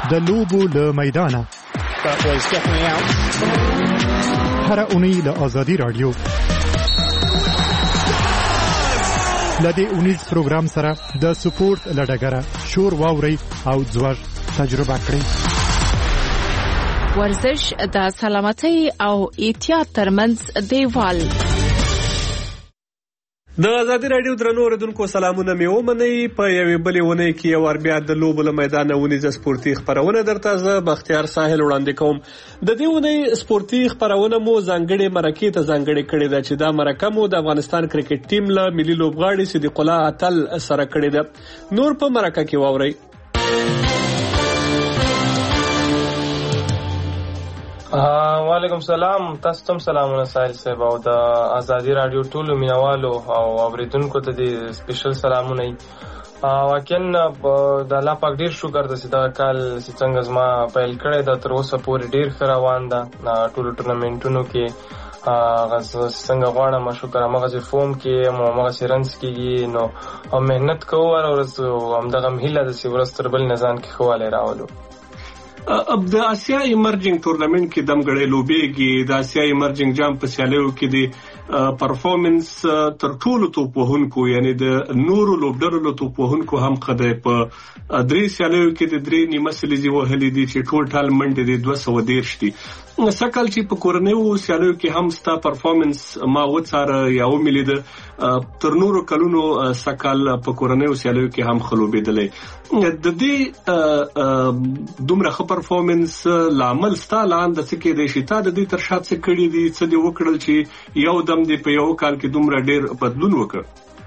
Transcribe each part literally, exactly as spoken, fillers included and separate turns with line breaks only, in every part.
د لوبو له میدانه هر اونۍ له آزادي رادیو لدې اونیز پروګرام سره د سپورت لډګره شور واوري او ځوږ تجربه کړئ.
ورزش د سلامتۍ او احتیاط ترمنځ دیوال.
د آزادي رادیو درنو اوریدونکو سلامونه مې ومنئ. په یوې بلې اونۍ کې یو وار بیا د لوبو له میدانه ونیزه سپورتي خپرونه درته زه بختیار ساحل وړاندې کوم. د دې اونۍ سپورتي خپرونه مو ځانګړې مرکې ته ځانګړې کړې ده چې دا مرکه مو د افغانستان کرکټ ټیم له ملي لوبغاړي صدیق الله اتل سره کړې ده. نور په مرکه کې واورئ.
وعلیکم سلام. تاسو ته سلامونه سایل صاحب او د آزادي رادیو ټولو مینوالو او اوریدونکو ته د سپیشل سلامونه. واقعا د الله پاک ډیر شکر د سیدا کال چې څنګه زما پیل کړی دا تر اوسه پورې ډیر ښه روان ده. ټولو ټورنمنټونو کې څنګه غواړم شکر هغه فوم کې هغه رنز کېږي نو مهنت کوو او همدغه هیله ده چې ورځ تر بل نظام کې ښه والی راولو.
د آسیا ایمرجنګ تورنمنت کې دمګړې لوبېږي. د آسیا ایمرجنګ جام په سیالیو کې د پرفورمنس تر ټولو توپ وهونکو یعنی د نورو لوبډرو له توپ وهونکو هم خدای په درې سیالیو کې د درې نیمه سلیزې وهلې دي چې ټوټل منډې د دوه سوه دېرش دي. سکل چې په کورنیو سیالیو کې هم ستا پرفورمنس ما وڅاره یا وملیده تر نورو کلونو سکل په کورنیو سیالیو کې هم خلوبېدلی. د دې دومره ښه پرفورمنس لامل ستا لاندې څه کېدی شي؟ تا د دې تر شا څه کړي دي؟ څه دې وکړل چې یو دم دې په یو کال کې دومره ډېر بدلون وکړ؟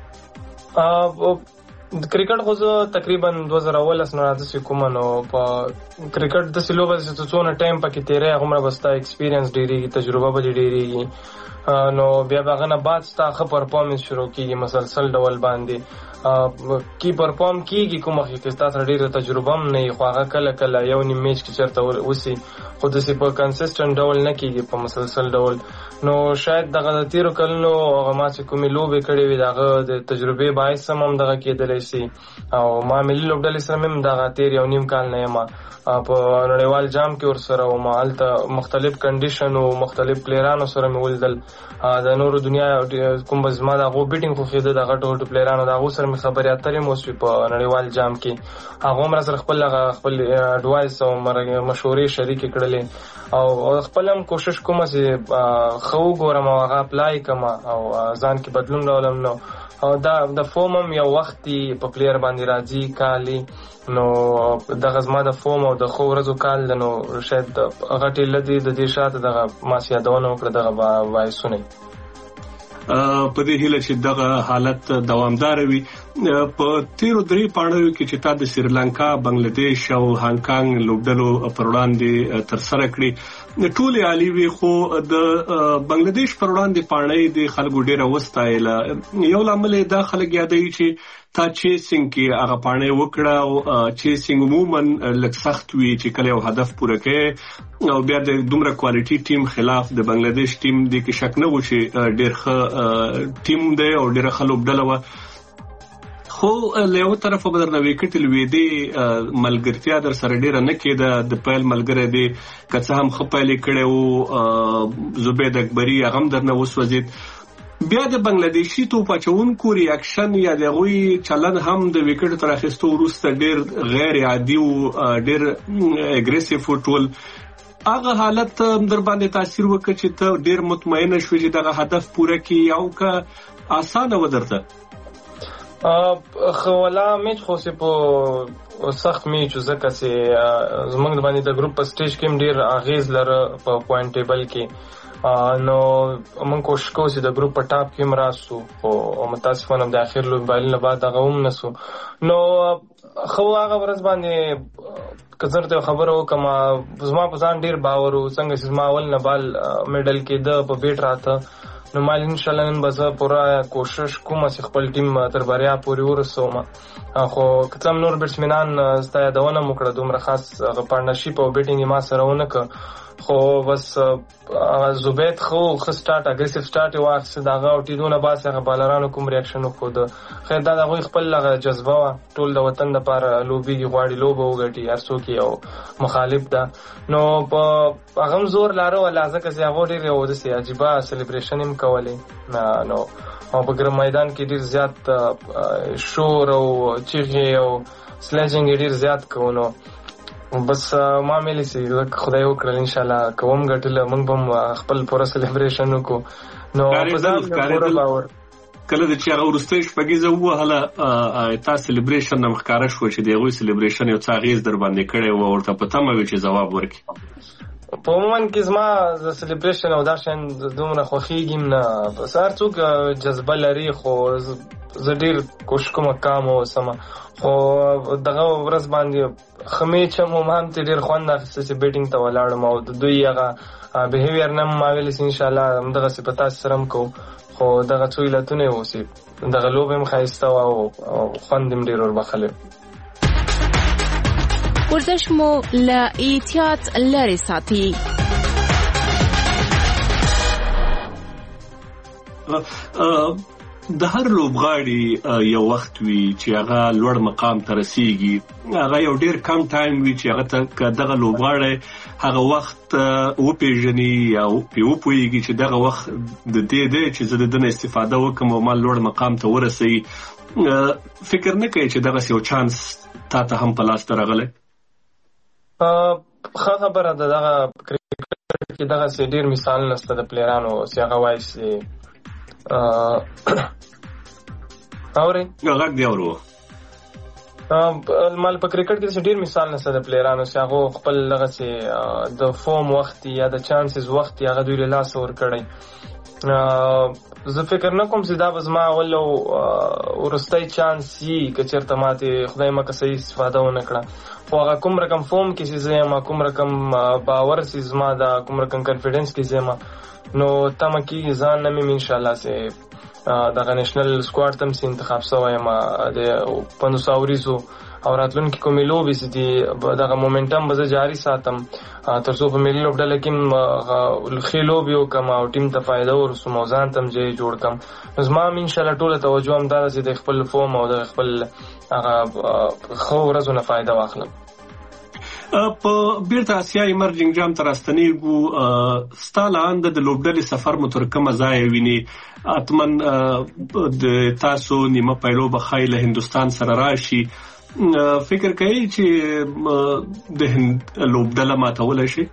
د کرکټ خو زه تقریبا دوه زره اوولس نه راځي کوم نو په کرکټ د سلوبه چې څونه ټایم پکې تیرې هغه بستا ایکسپیرینس ډېریږي، تجربه به ډېریږي. نو بیا هغه نه بعد ستا ښه پرفورمنس شروع کیږي مسلسل ډول باندې کی پرفارم کیږي. کومه کې تاسو ډیره تجربه هم نه خو هغه کله کله یو نیم میچ کې چرته وسی خو د سی په کنسیسټنټ ډول نه کیږي په مسلسل ډول. نو شاید دغه تیرو کلونو هغه ما چې کومې لوبې کړې وي دغه د تجربې باعث هم دغه کېدلی شي او ما ملي لوبډلې سره هم دغه تیر یو نیم کال نه یم په نړیوال جام کې ورسره وم. هلته مختلف کنډیشن او مختلف پلیرانو سره مې ولیدل. د نورو دنیا کوم به زما د هغو بیټینګ خوښېده دغه ټول پلیرانو د هغو سره مې خبرې اترې مو وسوې په نړیوال جام کې. هغه هم راسره خپل هغه خپل اډوایس او مشورې شریکې کړلې او خپل هم کوشش کوم چې ښه وګورم او هغه اپلای کړم او ځان کې بدلون راولم. نو دا د فوم هم یو وخت په پلیر باندې راځي کالي نو دغه زما د فوم او د ښو ورځو کال ده نو شاید غټې لدې د دې شاته دغه ماسې یادونه وکړه دغه وایسونه.
په دې هیله چې دغه حالت دوامدار وي. په تیرو درې پاڼو کې چې تا د سریلانکا، بنگلاديش او هانګ کانګ لوبډلو پر وړاندې تر سره کړې ټولې عالی وي خو د بنگلاديش پر وړاندې پاڼې د خلکو ډیره وستایله. یو لامل دا خلک یادوي چې تا چیسینګ کې هغه پاڼې وکړه او چیسینګ عموما لږ سخت وي چې کله یو هدف پوره کوي او بیا د دومره کوالټي ټیم خلاف د بنگلاديش ټیم د کې شک نه و چې ډیر ښه ټیم دی او ډیره ښه لوبډله وه. خو له یو طرفه به درنه وکټ لوېدې ملګرتیا در سره ډیره نه کېده. د پیل ملګری دی که څه هم ښه پیل یې کړی و زبید اکبري هغه هم درنه وسوځېد. بیا د بنگلادیشي توپ اچوونکو ریاکشن یا د هغوی چلن هم د وکټ تر اخیستو وروسته ډیر غیر عادي و، ډیر اګریسیو و. ټول هغه حالت در باندې تاثیر وکړ چې ته ډیر مطمئنه شوې چې دغه هدف پوره کړي او که اسانه و درته؟
خو ولا میچ خو سي په سخت میچ ځکه چې زمونږ باندې د ګروپ په سټیج کې ډیر اغیز لره په پوینټ ټیبل کې. نو موږ کوشش کوو چې د ګروپ په ټاپ کې مراسو او متاسفانه د اخر لوبایل نه بعد هغه هم نسو. نو خو هغه ورځ باندې کزر ته خبرو کما زما په ځان ډیر باور او څنګه چې زما اول نه بال میډل کې د په بیټ راته نو مال ان شاء الله نن به زه پوره کوشش کوم چې خپل ټیم تر بریا پورې ورسوم. خو کله نور بیټسمنان ستا یادونه مو کړه دومره خاص پارټنرشپ او بیټینګ ما سره ونه کړ، خو بس زبید خو ښه سټارټ اګریسیو سټارټ یې واخیسته د هغه او ټیدونه بعد هغه بالرانو کوم ریاکشن وښود. خیر دا د هغوی خپل هغه جذبه وه، ټول د وطن دپاره لوبېږي، غواړي لوبه وګټي، هر څوک یو مخالف ده. نو په هغه هم زور لاره وله ځکه چې هغو ډېر یو داسې عجیبه سلیبریشن هم کولی نو او په ګرم میدان کې ډېر زیات شور او چیغې او سلیجنګ یې ډېر زیات کوو. نو بس ما مېلې چې خدای وکړل انشاءالله که وم ګټله موږ به هم خپل پوره سلیبریشن وکړو. نو په ځان مې پوره باور
کله د چې هغه وروستۍ شپږیزه ووهله تا سلیبریشن نه ښکاره شوه چې د هغوی سلیبریشن یو څه اغېز در باندې کړی و، ورته په تمه وي چې ځواب ورکړي.
په عموما کې زما د سلیبریشن او دا شیان دومره خوښېږي هم نه، بس هر څوک جذبه لري، خو زه ډېر کوشش کوم کام واوسم. خو دغه ورځ باندې ښه میچ هم هم هم ترې ډېر خوند اخیسته چې بیټینګ ته ولاړم او د دوی هغه بهیویر نه هم ما ویلې چې انشاءالله همدغسې په تاسې سره هم کوو، خو دغه څو علتونه یې اوسي، دغه لوبه هم ښایسته وه او خوند هم ډېر وربخلی.
ورزش مو له احتیاط لرې ساتي.
د هر لوبغاړي یو وخت وي چې هغه لوړ مقام ته رسیږي، هغه یو ډېر کم ټایم وي چې هغه ته دغه لوبغاړی هغه وخت وپېژني یا پرې وپوهېږي چې دغه وخت د دې دی چې زه د ده نه استفاده وکړم او ما لوړ مقام ته ورسوي. فکر نه کوي چې دغسې یو چانس تا ته هم په لاس ته راغلی؟
ښه خبره ده، دغه کرکټ کې دغسې ډېر مثالونه شته د پلیرانو چې هغه وایي چې اورئ
غږ دی اورو
مال په کرکټ کې داسې ډېر مثال نشته د پلیرانو چې هغو خپل دغسې د فوم وخت یا د چانسز وخت هغه دوی له لاسه ورکړی. زه فکر نه کوم چې دا به زما اول او وروستی چانس وي که چېرته ماتې خدای مکه صحیح استفاده ونه کړه، خو هغه کوم رقم فوم کې چې زه یم، کوم رقم باور چې زما ده، کوم رقم کنفیډنس کې زه یم، نو تمه کېږي ځان نه مې انشاءالله چې دغه نیشنل سکواډ ته هم چې انتخاب شوی یم د پنځوس اوریزو او راتلونکي کومې لوبې چې دي دغه مومنټم به زه جاري ساتم تر څو په ملي لوبډله کې هم ښې لوبې وکړم او ټیم ته فایده ورسوم او ځان ته هم ځای جوړ کړم. نو زما هم انشاءالله ټوله توجه همدا ده چې د خپل فوم او د خپل هغه ښه ورځو نه فایده واخلم.
په بیرته اسیا ایمرجنګ جام ته راستنېږو، ستا له انده د لوبډلې سفر مو تر کومه ځایه ویني؟ حتمن د تاسو نیمه پیلوبه ښایي له هندوستان سره راشي. فکر کوي چې د لوبډله ماتولی شي؟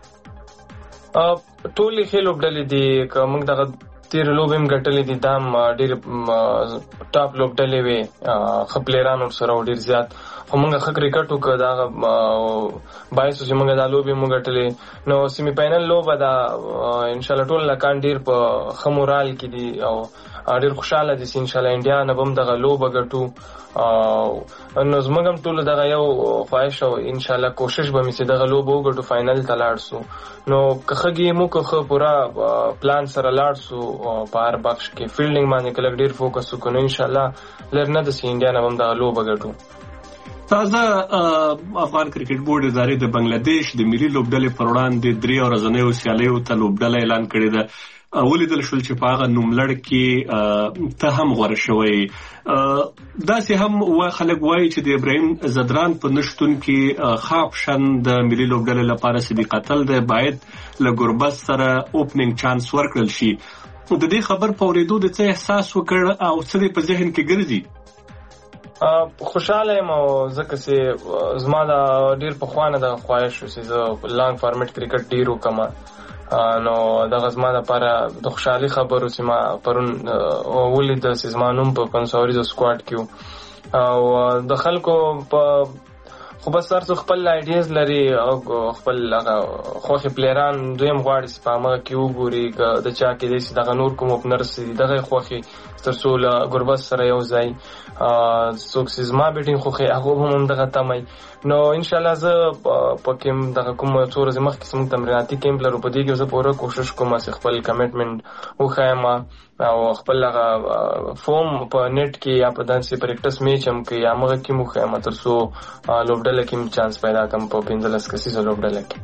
ټولې ښې لوبډلې دي، که موږ دغه تېرې لوبې هم ګټلې دي، دا هم ډېرې ټاپ لوبډلې وې، ښه پلیران ورسره و ډېر زیات، خو موږ ښه کرکټ وکړو، د هغه باعث و چې موږ دا لوبې موږ ګټلې. نو سیمي فاینل لوبه دا انشاءالله ټول لکان ډېر په ښه مورال کې دي او ډېر خوشحاله دي چې انشاءالله انډیا نه به هم دغه لوبه ګټو. نو زموږ هم ټولو دغه یو خواهش او انشاءالله کوشش به مې چې دغه لوبه وګټو، فاینل ته لاړ سو. نو که ښه ګیم وکړو، ښه پوره پلان سره لاړ سو په هر بخش کې، فیلډینګ باندې که لږ ډېر فوکس وکړو، نو انشاءالله لږ نه ده چې انډیا نه به هم دغه لوبه ګټو.
تازه افغان کرکټ بورډ ادارې د بنگلادیش د ملي لوبډلې پر وړاندې درې ورځنیو سیالیو ته لوبډله اعلان کړې ده. ولیدل شول چې په هغه نوملړ کې ته هم غوره شوی. داسې هم خلک وایي چې د ابراهیم زدران په نشتون کې ښه اپشن د ملي لوبډلې لپاره صدیق اتل دی، باید له ګربز سره اوپننګ چانس ورکړل شي. د دې خبر په اورېدو د څه احساس وکړ او څه دې په ذهن کې ګرځي؟
خوشحاله یم او ځکه چې زما د ډېر پخوانه دغه خواهش و چې زه لانګ فارمیټ کرکټ ډېر وکړم، نو دغه زما دپاره د خوشحالي خبر و چې ما پرون ولیده چې زما نوم په پنځوس اوریزو سکواډ کې و او د خلکو په خو بس هر څوک خپل آیډیاز لري او خپل هغه خوښې پلیران دویم غواړي چې په همغه کې وګوري د چا کېدای شي دغه نور کوم اوپنرز دي دغه خوښې تر څو له ګربز سره یو ځای څوک چې زما بیټینګ خوښوي هغه هم همدغه تمه نو انشاءالله زه په کې دغه کوم څو ورځې مخکې چې موږ تمریناتي کیمپ لرو په دې کې زه پوره کوشش کوم چې خپل کمیټمنټ وښایم او خپل هغه فوم په نیټ کې یا په داسې پریکټس میچ هم کې یا هغه کې مو وښایم تر څو لوبډله کې م چانس پیدا کړم په پنځلس کسیزه لوبډله کې.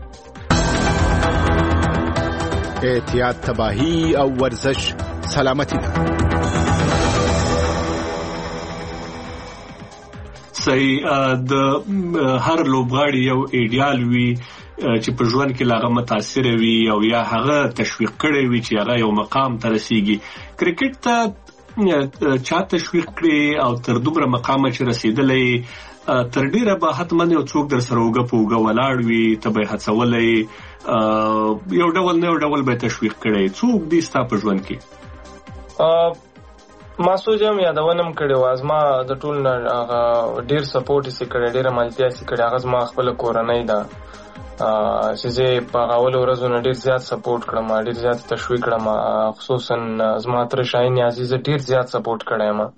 احتیاط تباهي او ورزش سلامتی ده.
صحیح د هر لوبغاړي یو ایډیال وي چې په ژوند کې لاغه متاثر وي او یا هغه تشویق کړي وي چې هغه یو مقام ته رسیږي. کرکټ ته چا تشویق کړي او تر دومره مقام چې رسیدلې تر ډیره به حتما یو څوک در سره وګه په وګه ولاړ وي ته به هڅولې یو ډول نه یو ډول به تشویق کړي. څوک دې ستا په ژوند کې؟
ما سوچم یادونم کړی و ازما د ټول نه هغه ډیر سپورټ یې کړی ډیره ملتیا یې کړی هغه زما خپل کورنۍ ده چې زه په اول ورځو نه ډیر زیات سپورټ کړم ډیر زیات تشویق کړم خصوصا زما تر شاهین عزیز ډیر زیات سپورټ کړی ما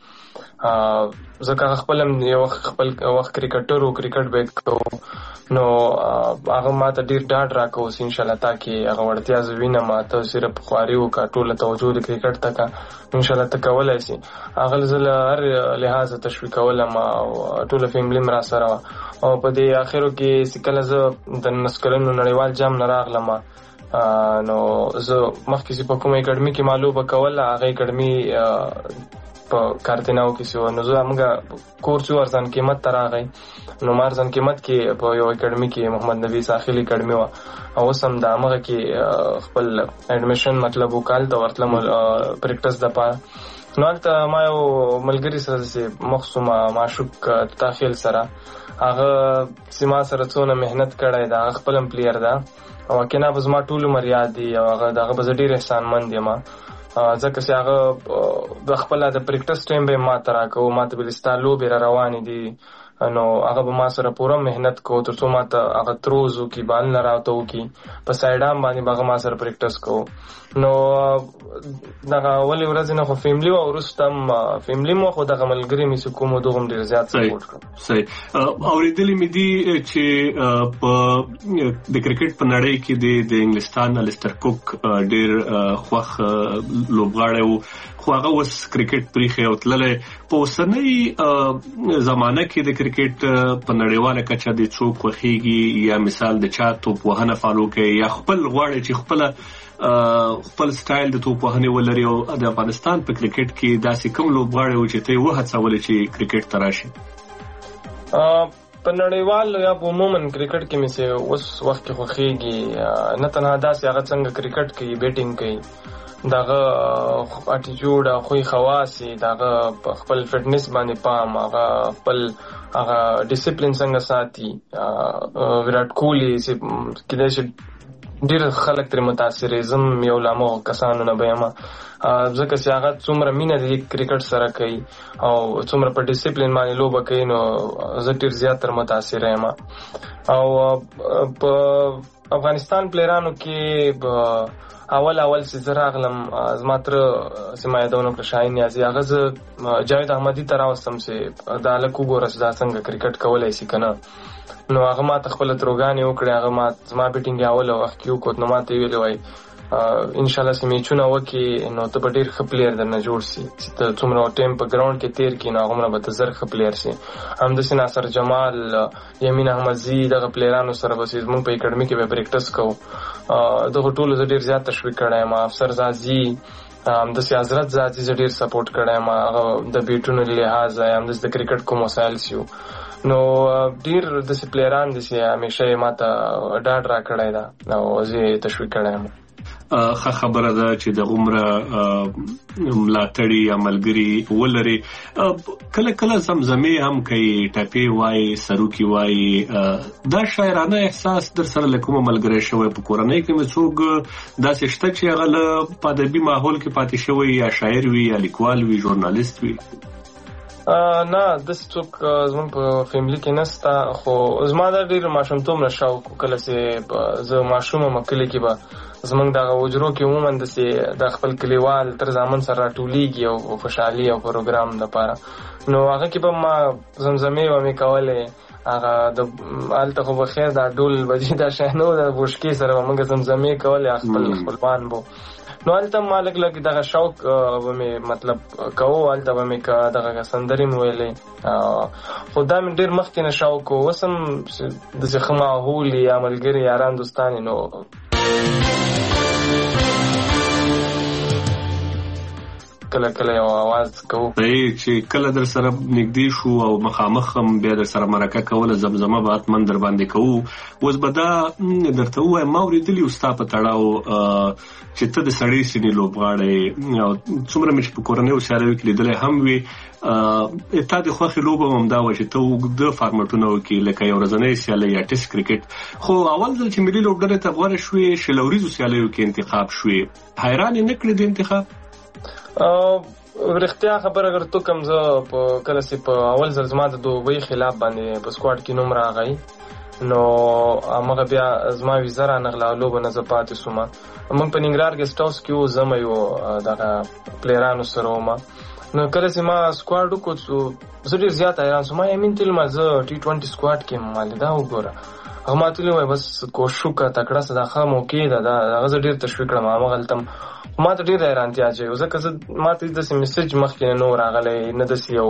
ځکه خپل یو خپل وخت کرکټر او کرکټ بیک کو نو هغه ماته ډیر ډاډ راکوه چې ان شاء الله تاکي هغه ورتیا زوینه ماته صرف خواري او ټول توجه د کرکټ تکا ان شاء الله تکولای شي هغه زل هر لحاظ تشویق ولما ټول فیملی مرا سره او په دې اخرو کې سکل ز د نسکرنو نړیوال جام نه راغلم نو زه مخکې په کومه اکیډمي کې معلومه کوله هغه اکیډمي په کارتناو کې شو نو زه موږ کورس ورزن قیمت تراغی نو مارزن قیمت کې په یو اکیډمي کې محمد نبی ساحلی اکیډمي وا او سم د هغه کې خپل اډمیشن مطلب وکال د ورتلم پریکټس د پاره نو البته ما یو ملګری سره مخصومه معشوق تاخیل سره هغه سیما سره څونه مهنت کړی دا خپل پلیر دا او کنا بزما ټول مریاد دی او هغه دغه بز ډیر احسان مند یم ځکه چې هغه د خپل د پریکټس ټایم به ما ترا کو ما ته بلستالو به روان دي نو هغه به ما سره پوره مهنت کو تر څو ما ته هغه تروزو کی بال نه راوته کی په سایډام باندې هغه ما سره پریکټس کو نو دغه ولې ورځ نه خو فیملی او ورستم فیملی مو خو دغه ملګری می کوم دوغم ډیر زیات سپورټ کوم.
صحیح اوریدلې مې دي چې په د کرکټ په نړۍ کې د انګلستان الستر کوک ډیر خوخ لوبغاړی خو هغه وس کرکټ پریخي او تللې په اوسنۍ زمانه کې د کرکټ په نړیواله کچه د څوک خوخيږي یا مثال د چا توپ وهنه فالو کوي یا خپل غواړي چې خپل خپل سټایل د توپ وهنې ولري او د افغانستان په کرکټ کې داسې کوم لوبغاړي و چې ته وهڅول چې کرکټ تراشي؟
په نړیوال یا عموما کرکټ کې مې سه اوس وخت کې خوخيږي نه تنها داسې هغه څنګه کرکټ کې بیټینګ کوي داغه اټیټیوډ او خوې خواصي داغه خپل فټنس باندې پام هغه خپل هغه ډیسپلین څنګه ساتي ویرات کوهلی چې کله چې ډیر خلک تر متاثر زم یو لامو کسانو نه بیاما ځکه چې هغه څومره مینه د کرکټ سره کوي او څومره په ډیسپلین باندې لوبه کوي نو زه ډیر زیات تر متاثر یم او په افغانستان پلیرانو کې اول اول چې زه راغلم زما تر سیمه یادونه کړ شاهین یازي هغه زه جاوید احمدي ته راوستم چې دا هلک وګوره چې دا څنګه کرکټ کولی شي که نه نو هغه ما ته خپله تروګانې وکړې هغه ما زما بیټینګ یې اوله وخت کې وکړ نو ما ته یې ویلې وایي انشاءالله چې میچونه وکړي نو ته به ډېر ښه پلیر درنه جوړ سي چې ته څومره ټایم په ګراونډ کې تېر کړي نو هغومره به ته زر ښه پلیر سي. همداسې ناصر جمال یمین احمدزي دغه پلیرانو سره به چې زموږ په اکیډمي کې به پریکټس کوو دغه ټولو زه ډېر زیات تشویق کړی یم. افسر زازي همداسې حضرت زازي زه ډېر سپورټ کړی یم هغه د بیټونو له لحاظه همداسې د کرکټ کوم وسایل سي نو ډېر داسې پلیران دي چې همیشه یې ما ته ډاډ را کړی ده او زه یې تشویق کړی یم.
ښه خبره ده چې د عمره ملاتړي یا ملګري ولري. کله کله زمزمې هم کوي ټپې وایي سروکي وایي دا شاعرانه احساس در سره له کومه ملګری شوی په کورنۍ کې مې څوک داسې شته چې هغه له په ادبي ماحول کې پاتې شوی یا شاعر وي یا لیکوال وي ژورنالیست وي؟
نه د څوک زموږ په فیملی کې نستا، خو زما دا ډېر ماشومتوب نه شوق کله چې زه ماشوم یم کلي کې به زموږ دغه حجرو کې عموما داسې د خپل کلیوال تر زامن سره راټولېږي او خوشحالي او پروګرام دپاره، نو هغه کې به ما زمزمې به مې کولې، هغه د هلته خو به خیر دا ډول بجې دا شی نه و، د بوشکې سره به موږ زمزمې کولې خپل خپلوان به، نو هلته ما لږ لږ دغه شوق به مې مطلب کوو، هلته به مې دغه سندرې مې ویلې، خو دا مې ډېر مخکې نه شوق و، اوس هم داسې ښه ماحول یا ملګري یاران دوستان نو کله کله یو आवाज کوو
چې کله در سره نږدې شو او مخامخ هم بیا در سره مرکه کوله زمزمه به حتما در باندې کوو. اوس به دا درته ووایم ما اورېدلي و ستا په تړاو چې ته د سړې سینې لوبغاړی او څومره مې چې په کورنیو سیالیو کې لیدلی هم وي، تا د خوښې لوبه هم همدا وه چې ته اوږده فارمټونه وکړي لکه یو ورځنۍ سیالۍ یا ټیسټ کرکټ، خو اول ځل چې ملي لوبډلې ته غوره شوې شل اوریزو سیالیو کې انتخاب شوې، حیران یې نه کړې د انتخاب؟
رښتیا خبره اگر تو کوم زه په کله چې په اول ځل زما د دوبۍ خلاف باندې په سکواډ کې نوم راغی، نو هغه بیا زما ویزه رانغله او لوبه نه زه پاتې شوم. موږ په ننګرهار ګسټ هاوس کې وو، زه مې یو دغه پلیرانو سره وم، نو کله چې ما سکواډ وکړو زه ډېر زیات حیران شوم، یمین تلم زه ټي ټوینټي سکواډ کې یم، مالې دا وګوره هغه ما ته وویل بس کوشش وکړه تکړه څه دا ښه موقع ده، دا هغه زه ډېر تشویق کړم، هماغلته ما ته ډېره حیرانتیا اچوي، ځکه زه ما ته داسې میسج مخکې نه و راغلی، نه داسې یو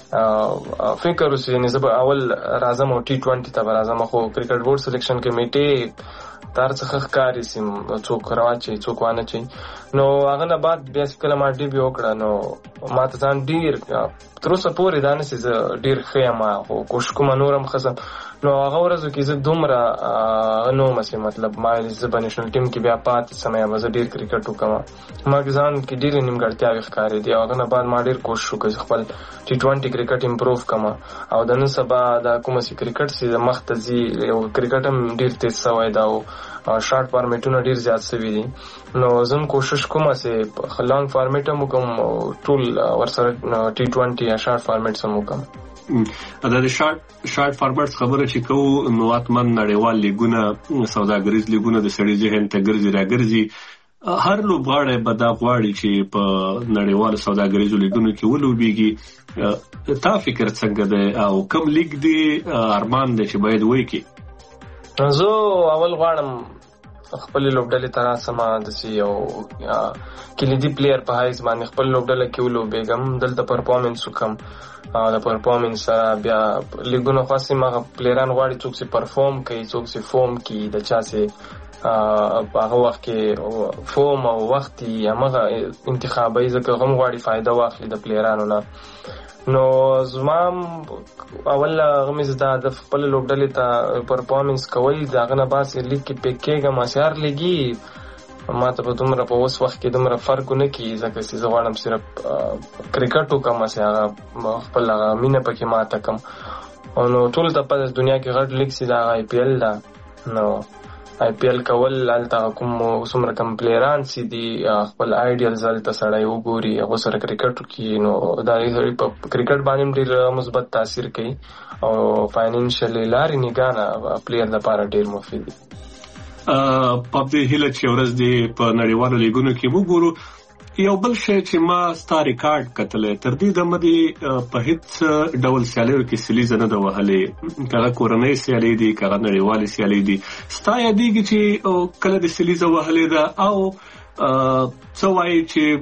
فکر اوس یعنې زه به اول راځم او ټي ټوینټي ته به راځم، خو کرکټ بورډ سلیکشن کمیټې تر څخه ښکاري سي څوک راواچوي څوک وانه چوي، نو هغه نه بعد بیا چې کله ما ډیبیو وکړه نو ما ته ځان ډېر تر اوسه پورې دا نه چې زه ډېر ښه یم، خو کوشش کومه نور هم ښه سم، نو هغه ورځو کې زه دومره نه وم چې مطلب ما زه به نیشنل ټیم کې بیا پاتې سم یا به زه ډېر کرکټ وکړم، ما کې ځان کې ډېرې نیمګړتیاوې ښکارېدې، او هغه نه بعد ما ډېر کوشش وکړ چې خپل ټي ټوینټي کرکټ امپروف کړم، او د نن سبا دا کومه چې کرکټ چې مخ ته ځي یو کرکټ هم ډېر تېز شوی دا او شارټ فارمیټونه ډېر زیات شوي دي، نو زه هم کوشش کوم چې لانګ فارمیټ هم وکړم، ټول ورسره ټي ټوینټي یا شارټ فارمیټس هم وکړم.
دا د شارټ شارټ فارمټس خبره چې کوو نو حتما نړیوال لیګونه سوداګریز لیګونه د سړي ذهن ته ګرځي راګرځي، هر لوبغاړی به دا غواړي چې په نړیوالو سوداګریزو لیګونو کې ولوبېږي، تا فکر څنګه دی او کوم لیګ دی ارمان دی چې باید وکړي؟
زه اول غواړم خپل لوبډلې ته راسم، داسې یو کلیدي پلیر په حیث باندې خپل لوبډله کې ولوبېږم، دلته پرفارمنس وکړم، د پرفارمنس سره بیا لیګونه خاصې هغه پلیران غواړي څوک چې پرفارم کوي څوک چې فوم کوي، د چا چې په هغه وخت کې فوم او وخت یې همغه انتخابوي، ځکه هغه هم غواړي فایده واخلي د پلیرانو نه، نو زما اول هغه مې زده د خپل لوبډلې ته پرفارمنس کول، د هغه نه بعد چې لیګ کې پیک کېږم چې هر لیګي ما ته په دومره په اوس وخت کې دومره فرق ونه کړي، ځکه چې زه غواړم صرف کرکټ وکړم، چې هغه خپل هغه مینه پکې ماته کړم، نو ټول ته پته دنیا کې غټ لیګ چې دا آی پی ایل ده، نو آی پی ایل کول هلته کوم څومره کم پلیران چې دي خپل آیډیلز هلته سړی وګوري هغو سره کرکټ وکړي، نو دا په کرکټ باندې هم ډېر مثبت تاثیر کوي، او فاینانشلي لارې نګاه پلیر لپاره ډېر مفید دي.
په دې هیله چې ورځ دې په نړیوالو لیګونو کې وګورو، یو بل شی چې ما ستا ریکارډ کتلی تر دې دمه دې په هېڅ ډول سیالیو کې سلیزه نه ده وهلې، که هغه کورنۍ سیالۍ دي که هغه نړیوالې سیالۍ دي، ستا یادېږي چې کله دې سلیزه وهلې ده او څه وایي چې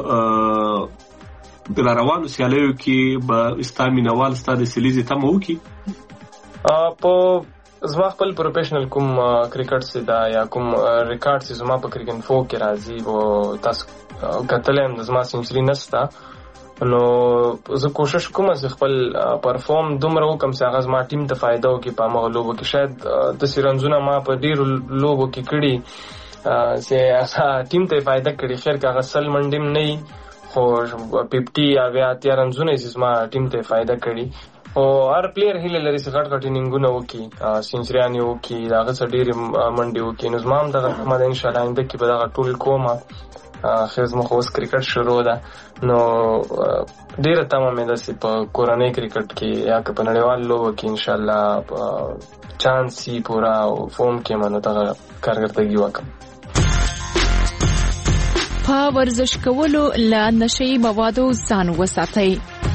په راروانو سیالیو کې به ستا مینوال ستا د سلیزې تمه وکړي؟
په زما خپل پروفیشنل کوم کرکټ چې دا یا کوم ریکارډ چې زما په کرکټ انفو کې راځي و تاسو کتلی یم، د زما سینچري نشته، نو زه کوشش کوم چې خپل پرفارم دومره وکړم چې هغه زما ټیم ته فایده وکړي په همغه لوبو کې. شاید داسې رنزونه ما په ډېرو لوبو کې کړي چې ټیم ته یې فایده کړي، خیر که هغه سل منډې هم نه وي خو ففټي یا بیا اتیا رنزونه چې زما ټیم ته یې فایده کړي، او هر پلیر هیله لري چې غټ غټ انینګونه وکړي، سینچریان یې وکړي، د هغه څه ډېرې منډې وکړي، نو زما هم دغه تمه ده انشاءالله آینده کې به دغه ټول کوم، خیز مخ اوس کرکټ شروع ده نو ډیره تمه مې ده چې په کورنۍ کرکټ کې یا که په نړیوال لوبو کې ان شاء الله چانس یې پورا او فورم کې منو دغه کارګردګي وکړم.
په ورزش کولو له نشي موادو ځان وساتئ.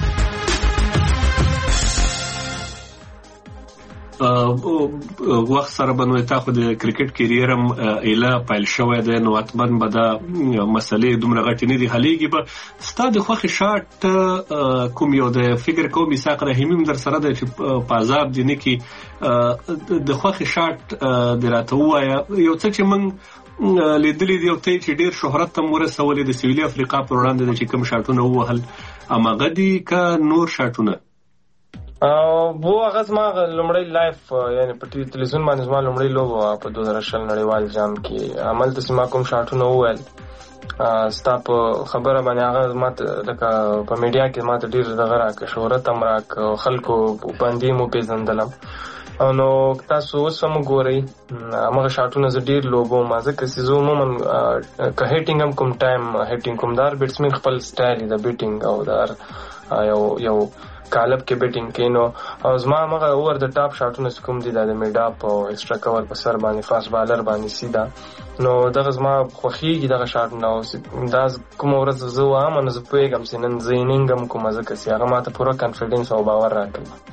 وخت سره بنوي تا خو د کرکټ کیریرم اله پایل شوی دی نو اتمن به دا مسلې دومره غټې نه دي حلېږي. به ستا د خوښې شاټ کوم یو د فکر کوم اسحاق رحیمي در سره دی چې په عذاب دي نه کې د خوښې شاټ د راته ووایه یو څه چې موږ لیدلي دي او ته چې ډېر شهرت ته م ورسولې د سویلي افریقا پر وړاندې چې کوم شاټونه ووهل هماغه دي که نور شاټونه؟
وو هغه زما لومړی لایف یعنی په تلویزیون باندې زما لومړی لوبه په دوه زره شل نړیوال جام کې عملته چې ما کوم شاټونه وویل ستا په خبره باندې هغه ما لکه په میډیا کې ما ته ډېر دغه راکړه شهرت هم راکړه خلکو باندې مو پېژندلم نو تاسو اوس هم ګورئ همغه شاټونه زه ډېر لوبوم ځکه چې زه عموما که هیټینګ هم کوم ټایم هیټینګ کوم دار بیټسمین خپل سټایل د بیټینګ او دار یو یو کالب کې بیټینګ کې نو او زما هغه اوور د ټاپ شاټونه چې کوم دي دا د میډ اپ او ایکسټرا کور په سر باندې فاست بالر باندې سیده نو دغه زما خوښیږي دغه شاټونه او دا کوم ورځ زه وایم نو زه پوهېږم چې نن زه انینګ هم کوم ځکه چې هغه ماته پوره کانفیډنس او باور راکوي.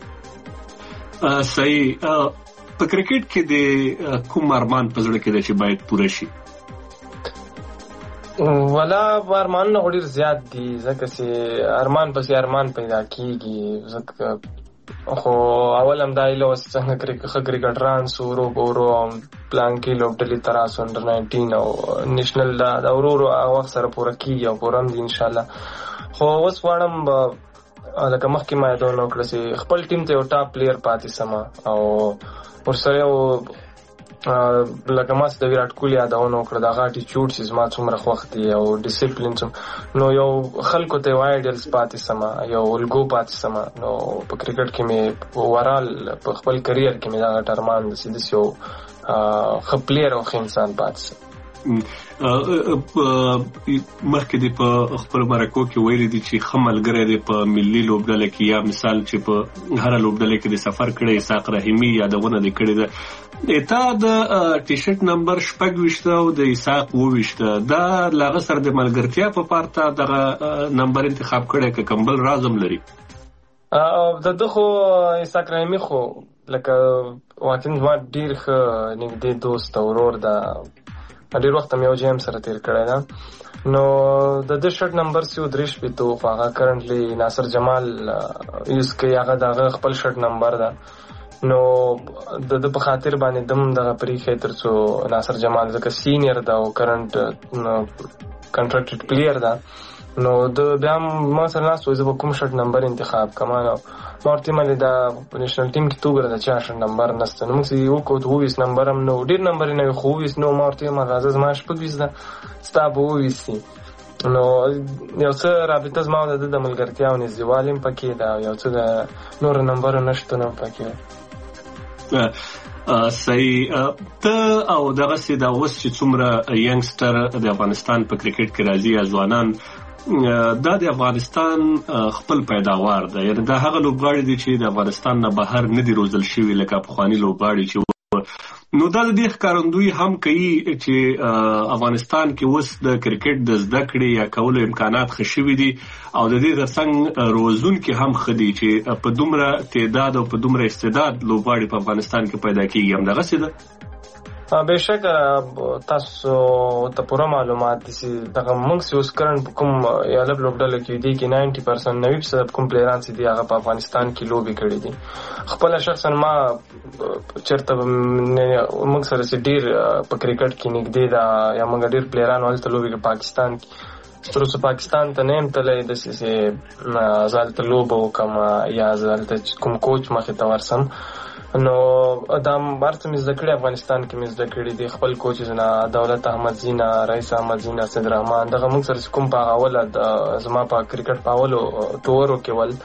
صحیح. په کرکټ کې د کوم ارمان په زړه کې دی چې باید پوره شي؟
ولا ارمانونه ډېر زیات دي ځکه چې ارمان پسې ارمان پیدا کېږي ځکه خو اول هم دا هیله وه چې څنګه ښه کرکټران سو ورو په ورو پلان کې لوبډلې ته راسو انډر ناینټین او نیشنل دا ورو ورو وخت سره پوره کېږي او پوره هم دي انشاءالله. خو اوس غواړم لکه مخکې ما یادونه وکړه چې خپل ټیم ته یو ټاپ پلیر پاتې سمه او ورسره یو لکه ما چې د ویراټ کوهلي یادونه وکړه د هغه اټیچوډ چې زما څومره خوښ دي او ډیسپلین نو یو خلکو ته یو آیډیلز پاتې سمه یو الګو پاتې سمه نو په کرکټ کې مې اوورال په خپل کریر کې مې دا غټ ارمان دی چې داسې یو ښه پلیر او ښه انسان پاتې سم.
مخکې دی په خپل مرکو کې ویلي دي چې ښه ملګری دی په ملي لوبډله کې یا مثال چې په هره لوبډله کې د سفر کړی اسحاق رحیمي یادونه دې کړې ده تا د ټي شرټ نمبر شپږ ویشته او د اسحاق اووه ویشته دا له هغه سره د ملګرتیا په پارته دغه نمبر انتخاب کړی که کوم بل راز هم لري؟
د ده خو اسحاق رحیمي خو لکه واقعا زما ډېر ښه نږدې دوست او ورور ده ډېر وخت هم یو ځای هم سره تېر کړی ده نو د ده شرټ نمبر سی و درې شپېته خو هغه کرنټلی ناصر جمال یوز کوي هغه د هغه خپل شرټ نمبر ده نو د ده په خاطر باندې دم دغه پرېښی تر څو ناصر جمال ځکه سینیر ده او کرنټ کنټرکټډ پلیر ده نو د بیا هم ما سره ناست وایي زه به کوم شرټ نمبر انتخاب کړم نو ما ورته ویلې دا په نیشنل ټیم کې تو ګوره د چا شرټ نمبر نشته نو موږ چې وکړو اووه ویشت نمبر هم نه و ډېر نمبر یې نه وي خو اووه ویشت نه و ما ورته ویم راځه زما شپږ ویشت ده ستا به اووه ویشت سي نو یو څه رابطه زما او د ده د ملګرتیا او نږدېوالي هم پکې ده او یو څه د نورو نمبرو نشتون هم پکې ده.
صحیح. ته او دغسې دا اوس چې څومره ینګسټر د افغانستان په کرکټ کې راځي یا ځوانان دا د افغانستان خپل پیداوار ده یعنی دا هغه لوبغاړي دي چې د افغانستان نه بهر نه دي روزل شوي لکه پخواني لوبغاړي چې نو دا د دې ښکارندویي هم کوي چې افغانستان کې اوس د کرکټ د زده کړې یا کولو امکانات ښه شوي دي او د دې ترڅنګ روزونکي هم ښه دي چې په دومره تعداد او په دومره استعداد لوبغاړي په افغانستان کې پیدا کېږي همدغسې ده؟
بېشکه تاسو ته پوره معلومات دي چې دغه موږ چې اوس کرنټ په کوم ایالب لوبډله کې دي کې ناینټي پرسنټ نوي فیصد کوم پلیران چې دي هغه په افغانستان کې لوبې کړي دي. خپله شخصا ما چېرته موږ سره چې ډېر په کرکټ کې نږدې ده یا موږ ډېر پلیران هلته لوبې کړي پاکستان کې تر اوسه پاکستان ته نه یم تللی داسې چې زه هلته لوبه وکړم یا زه هلته کوم کوچ مخې ته ورسم نو دا هر څه مې زده کړي افغانستان کې مې زده کړي دي خپل کوچز نه دولت احمدزي نه رئیس احمدزي نه سید رحمان دغه موږ سره کوم په اوله زما په کرکټ په اولو تورو کې ول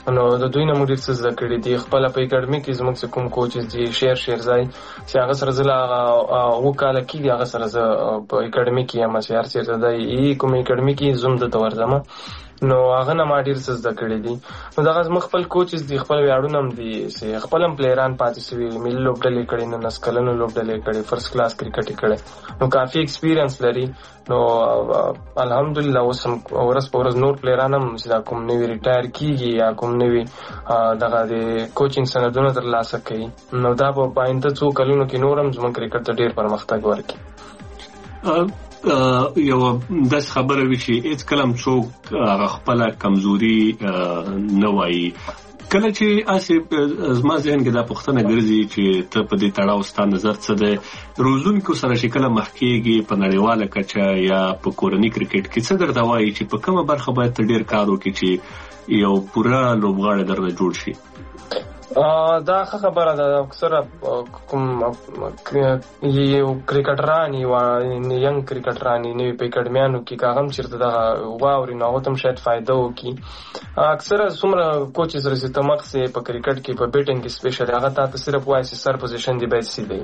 نو د دوی نه موږ ډېر څه زده کړي دي. خپله په اکاډمي کې زموږ چې کوم کوچز دي شیر شیرزای چې هغه سره زه له اوه کاله کېږي هغه سره زه په اکاډمي کې یم چې هر چېرته دی کوم اکاډمي کې زه هم دلته ورځم نو هغه نه ما ډېر څه زده کړي دي. نو دغه زموږ خپل کوچز دي خپل ویاړونه هم دي چې خپل هم پلیران پاتې سوي ملي لوبډلې کړي نولس کلنو لوبډلې کړي فرست کلاس کرکټ یې کړی نو کافي ایکسپیرینس لري. نو الحمدلله اوس هم ورځ په ورځ نور پلیران هم چې دا کوم نوي ریټایر کېږي یا کوم نوي دغه د کوچینګ سندونه ترلاسه کوي نو دا په آینده څو کلونو کې نور هم زموږ کرکټ ته ډېر پرمختګ ورکړي.
یو داس خبره وی چې هیڅ کلم څوک هغه خپل کمزوري نه وایي. کله چې اسې زما ذهن کې دا پوښتنه ګرځي چې ته په دې تړاو ستا نظر څه دی روزونکو سره چې کله مخ کېږي په نړیواله کچه یا په کورني کرکټ کې څه درته وایي چې په کومه برخه باید ته ډېر کار وکړې چې یو پوره لوبغاړی درته جوړ شي؟
دا ښه خبره ده. اکثره کوم یو کرکټران یو ینګ کرکټران نوي په اکاډمیانو کې که هغه هم چېرته دغه واوري نو هغو ته هم شاید فایده وکړي. اکثره څومره کوچز رسي ته مخ سې په کرکټ کې په بیټنګ کې سپیشل هغه تا ته صرف وایي چې سر پوزیشن دی باید سي دی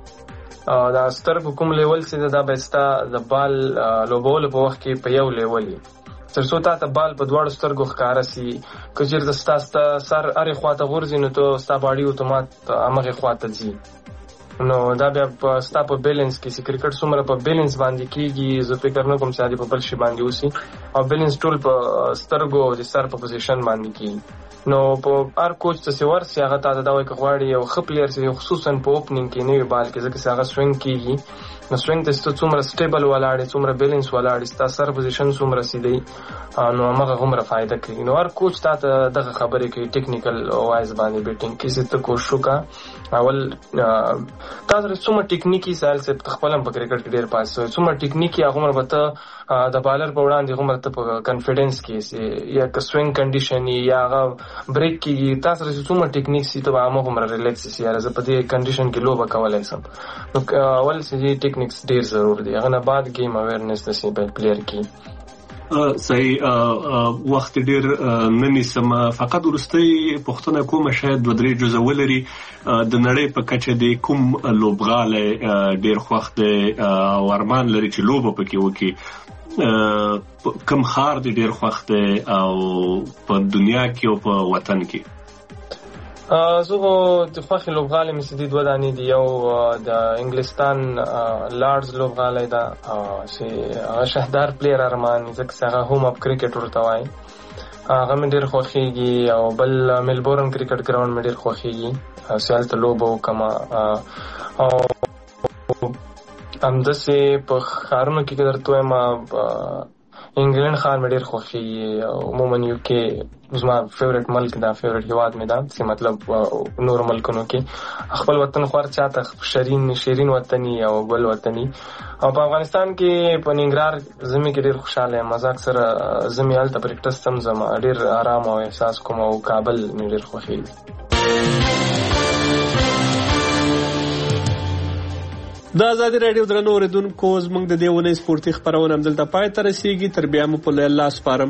دا سترګو کوم لیول سي دا باید ستا د بال لوبولو په وخت کې په یو لیول وي تر څو تا ته بال په دواړو سترګو ښکاره سي. که چېرته ستا ستا سر هرې خوا ته غورځي نو ته ستا باډي اتومات همغې خوا ته ځي نو دا بیا په ستا په بیلنس کې چې کرکټ څومره په بیلنس باندې کېږي زه فکر نه کوم چې عادي په بل شي باندې اوسي او بیلنس ټول په سترګو او د سر په پوزیشن باندې کېږي. نو په هر کوچ ته چې ورسي هغه تا ته دا وایي که غواړي یو ښه پلیر سي خصوصا په اوپننګ کې نوي بال کې ځکه چې هغه سوینګ کېږي نو سوینګ ته چې څومره سټیبل ولاړې څومره بیلنس ولاړې ستا سر پوزیشن څومره سیدی نو همغه هومره فایده کوي. نو هر کوچ تا ته دغه خبرې کوي ټیکنیکل وایز باندې بیټینګ کې چې ته کوشش وکړه اول تا سره څومره ټیکنیکي سایل چې خپل هم په کرکټ کې ډېر پاس شوی څومره ټیکنیکي هغومره به ته د بالر په وړاندې هغومره ته په کانفیډنس کې یا که سوینګ کنډیشن یا هغه بریک کېږي تا سره چې څومره ټیکنیک سي ته به همغومره ریلیکس سي یاره زه په دې کنډیشن کې لوبه کولی سم. نو اول چې ټیکنیکس ډېر ضرور دی هغه نه بعد گیم اویرنس داسې باید پلیر کړي.
صحیح وخت ډېر نه نیسم فقط وروستۍ پوښتنه کومه شاید دوه درې جزه ولري د نړۍ په کچه د کوم لوبغالی ډېر خوښ دی او ارمان لري چې لوبه پکې وکړي کوم ښار دی ډېر خوښ دی او په دنیا کې او په وطن کې؟
زه خو د خوښې لوبغالی مې چې دي دوه دانې دي یو د انګلستان لارډز لوبغالی ده چې هغه شهدار پلیر ارمان ځکه چې هغه هوم اپ کرکټ ورته وایي هغه مې ډېر خوښېږي او بل میلبورن کرکټ ګراونډ مې ډېر خوښېږي چې هلته لوبه وکړم او همداسې په ښارونو کې که درته وایم انګلینډ ښار مې ډېر خوښېږي عموما یو کې زما فیوریټ ملک دا فیوریټ هېواد مې دا چې مطلب نورو ملکونو کې خپل وطن خو هر چا ته شیرین شیرین وطني او بل وطني او په افغانستان کې په ننګرهار زمې کې ډېر خوشحاله یم زه اکثره زمې هلته پریکټس ته هم ځم ډېر ارام او احساس کوم او کابل مې ډېر خوښېږي.
د ازادي راډیو درنو اوریدونکو زموږ د دې اونۍ سپورتي خپرونه همدلته پای ته رسیږي تر بیا مو په الله سپارم.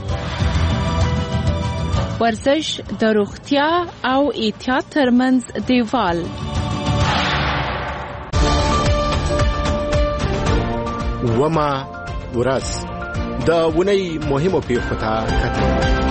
ورزش د روغتیا او احتیاط ترمنځ دیوال
وما ورځ د اونۍ مهمو پیښو ته کتل.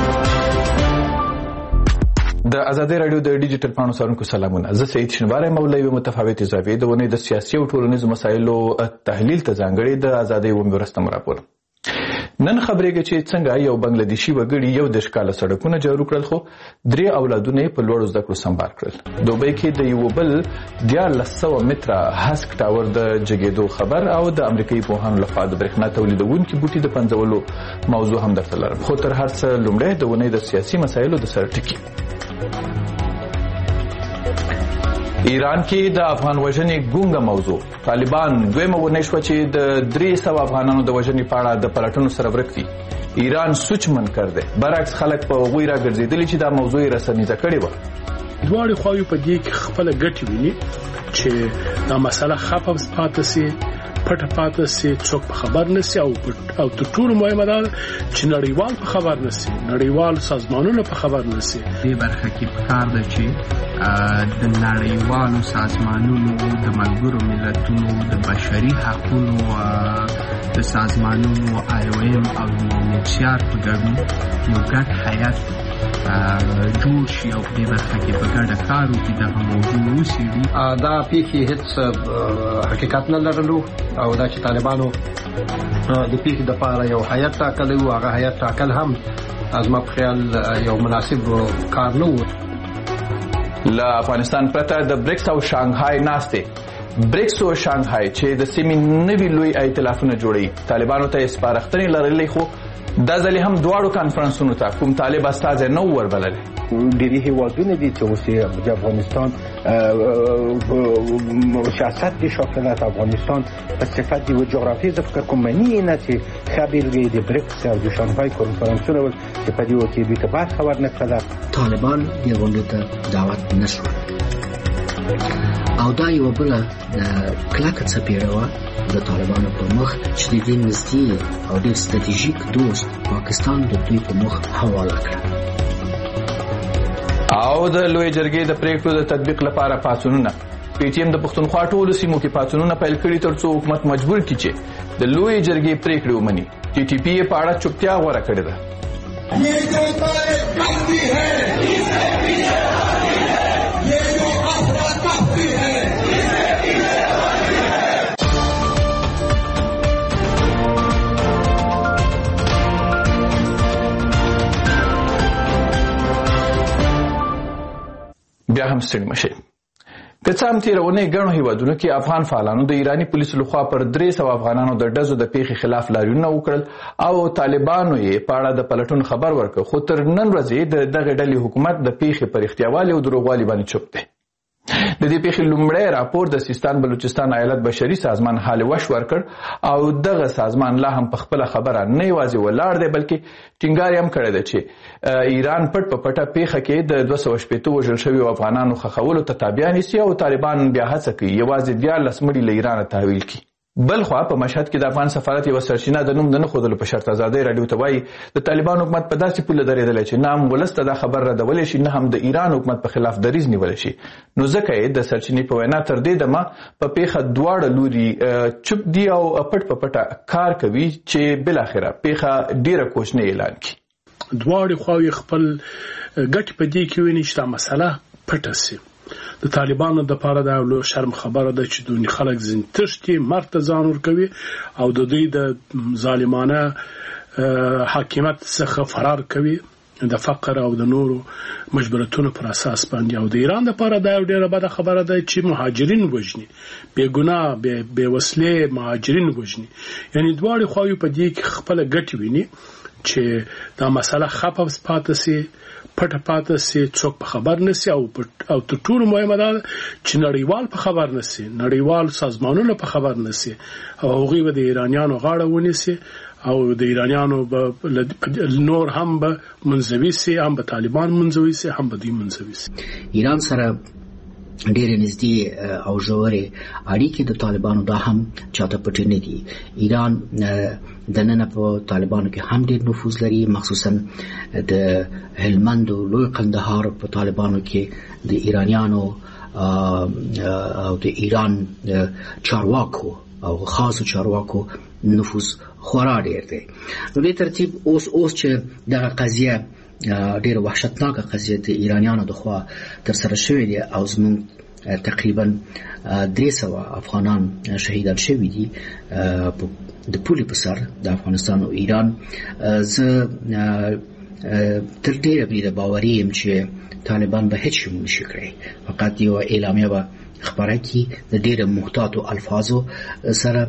د ازادي راډیو د ډیجیټل پاڼو څارونکو سلامونه. زه سعید شنواری مولوی متفاوت زاویې د ونې د سیاسي او ټولنیزو مسایلو تحلیل ته ځانګړي د ازادي و مرستم راپور. نن خبرېږي چې څنګه یو بنگلادیشي وګړي یو د ښکاله سړکونه جارو کړل خو درې اولادونه په لوړو زده کړو سمبال کړل. دوبۍ کې د یو بل دیارلس سوه متره هسک ټاور د جګېدو خبر او د امریکایي پوهانو لخوا د برېښنا تولیدونکي بوټي د پنځولو موضوع هم درته لرم. خو تر هر څه لومړی د ونې د سیاسي مسایلو د سر ټکي. ایران کې د افغان وژنې ګونګه موضوع. طالبان دویمه ونې شوه چې د درې سوه افغانانو د وژنې په اړه د پلټنو سره ورک دي. ایران سوچ منکر دی. برعکس خلک په هغوی راګرځېدلي چې دا موضوع یې رسنیزه کړې وه.
دواړې خواوې په دې کې خپله ګټې ویني چې دا مسله ښه پاتې سي پټه پاتې سي، څوک په خبر نشي، او او تر ټولو مهمه ده چې نړیوال په خبر نشي، نړیوال سازمانونه په خبر نشي.
دې برخه کې پکار ده چې د نړیوالو سازمانونو، د ملګرو ملتونو، د بشري حقوقو د سازمانونو آی او ایم او یونیسیار په ګډون یو ګډ هیئت جوړ شي او دې برخه کې په ګډه کار وکړي. دغه موضوع وڅېړي.
دا پیښې هیڅ حقیقت نه لرلو او دا چې طالبانو د پیښې دپاره یو هیئت ټاکلی و، هغه هیئت ټاکل هم زما په خیال یو مناسب کار نه و.
له افغانستان پرته د بریکس او شانګهای ناستې بریکس او شانګهای چې د سیمې نوي لوی ائتلافونه جوړوي، طالبانو ته یې سپارښتنې لرلې، خو دا ځلې هم دواړو کانفرنسونو ته کوم طالب استازی نه و وربللی.
ډېری هېوادونه دي چې اوس د افغانستان سیاست کې شاکلت افغانستان په صفت یو جغرافیه زه فکر کوم مني نه چې ښه بېلګه د بریکس او د شانګهای کنفرانسونه ول چې په دې کې دوی ته باید خبر نه کړه.
طالبان دې غونډې ته دعوت نه شول او دا یو بله کلکه څپېړه وه د طالبانو په مخ چې د دې نږدې او ډېر ستراتیژیک دوست پاکستان د دوی په مخ حواله کړه.
او د لوی جرګې د پریکړو د تطبیق لپاره پاڅونونه. پی ټی ایم د پښتونخوا ټولو سیمو کې پاڅونونه پیل کړي ترڅو حکومت مجبور کړي چې د لوی جرګې پریکړې ومني. ټي ټي پی په اړه چوپتیا غوره کړې ده. بیا هم ستړي مشئ. که څه هم تېره اونۍ ګڼو هیوادونو کې افغان فعالانو د ایراني پولیسو لخوا پر درې سوه افغانانو د ډزو د پیښې خلاف لاریونونه وکړل او طالبانو یې په اړه د پلټون خبر ورکړ، خو تر نن ورځې د دغې ډلې حکومت د پیښې پر احتیاوالي او دروغوالي باندې چوپ دی. د دې پیښې لومړی راپور د سیستان بلوچستان ایالت بشري سازمان حال وش ورکړ او دغه سازمان لا هم په خپله خبره نه یوازې ولاړ دی بلکې ټینګار هم کړی دی چې ایران پټ په پټه پیښه کې د دوه سوه شپېته وژل شویو افغانانو ښخولو ته تابع نیسي او طالبان بیا هڅه کوي یوازې دیارلس مړي له ایرانه تحویل کړي. بل خوا په مشهد کې د افغان سفارت یوه سرچینه د نوم د نه ښودلو په شرط ازادۍ راډیو ته وایي د طالبان حکومت په داسې پوله درېدلی چې نه هم ولس ته دا خبر ردولی شي، نه هم د ایران حکومت په خلاف دریځ نیولی شي. نو ځکه یې د سرچینې په وینا تر دې دمه په پیښه دواړه لوري چوپ دي او پټ په پټه کار کوي چې بالاخره پیښه ډېره کوچنۍ اعلان کړي.
دواړې خواوې خپل ګټې په دې کې ویني چې دا مسله پټه سي. د طالبانو د پاره دا یو شرم خبره ده چې دوی خلک ځین تشتي مرګ ته ځان ورکوي او د دوی د ظالمانه حاکمیت څخه فرار کوي د فقر او د نورو مجبورتونو پر اساس باندې. او د ایران د پاره دا یو ډیره بده خبره ده چې مهاجرین وژني، بې ګناه بې وسلې مهاجرین وژني. یعنی دواړې خواوې په دې کې خپل ګټې ویني چې دا مسله خپه پاتې سي، پټه پاتې سي، څوک په خبر نشي او او تر ټولو مهمه ده چې نړیوال په خبر نشي، نړیوال سازمانونه په خبر نشي او هغوی به د ایرانیانو غاړه ونیسي او د ایرانیانو به نور هم به منزوي سي، هم به طالبان منزوي سي، هم به دوی منزوي سي.
ایران سره ډېرې نږدې او ژورې اړیکې د طالبانو دا هم چاته پټې نه دي. ایران دننه په طالبانو کې هم ډېر نفوذ لري، مخصوصا د هلمند او لوی قندهار په طالبانو کې د ایرانیانو او د ایران چارواکو او خاصو چارواکو نفوذ خورا ډېر دی. نو دې ترتیب اوس اوس چې دغه قضیه ډېر وحشتناکه قضیه د ایرانیانو د خوا تر سره شوې دي او زموږ تقریبا درې سوه افغانان شهیدان شوي دي د پولې په سر د افغانستان او ایران. زه تر ډېره بریده باوري یم چې طالبان به هیڅ شی نشي کړی، فقط یوه اعلامیه به خبره کړي د ډېره محتاطو الفاظو سره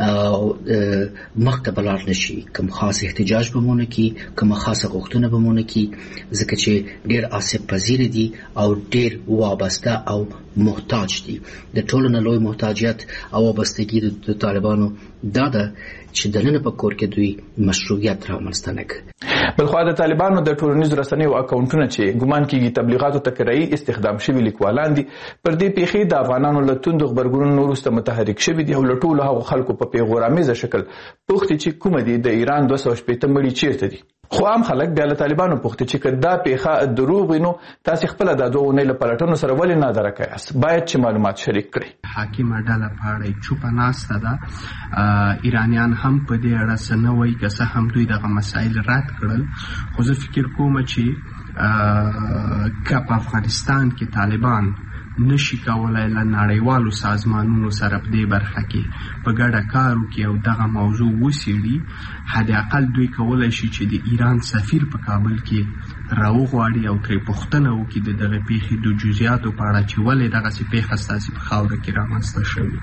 مخ ته به لاړ نه شي، کوم خاص احتجاج به مونه کړي، کومه خاصه غوښتنه به مونه کړي، ځکه چې ډېر آسیب پذیر دي او ډېر وابسته او محتاج دي. د ټولو نه لوی محتاجیت او وابستګي د طالبانو دا ده چې دننه په کور کې دوی مشروعیت رامنځته نه کړي.
بلخوا د طالبانو د ټولنیزو رسنیو اکاونټونه چې ګمان کیږي تبلیغاتو ته کرایي استخدام شوي لیکوالان دي پر دې پیښې د افغانانو له توندو غبرګونونو وروسته متحرک شوي دي او له ټولو هغو خلکو په پیغورآمیزه شکل پوښتي چې کومه دي د ایران دوه سوه شپېته مړي چیرته دي. خو عام خلک بیا له طالبانو پوښتي چې که دا پیښه دروغ وي نو تاسې خپله دا دوه اونۍ له پلټنو سره ولې نادرکه یاست؟ باید چې معلومات شریک کړئ.
حاکمه ډله په اړه چوپه ناسته ده. ایرانیان هم په دې اړه څه نه وایي، که څه هم دوی دغه مسایل رد کړل. خو زه فکر کوم چې که په افغانستان کې طالبان نشي کولای له نړیوالو سازمانونو سره په دې برخه کې په ګډه کار وکړي او دغه موضوع وڅېړي، حداقل دوی کولی شي چې د ایران سفیر په کابل کې راوغواړي او ترې پوښتنه وکړي د دغه پیښې د جزئیاتو په اړه چې ولې دغسې پیښه ستاسې په خاوره کې رامنځته شوې.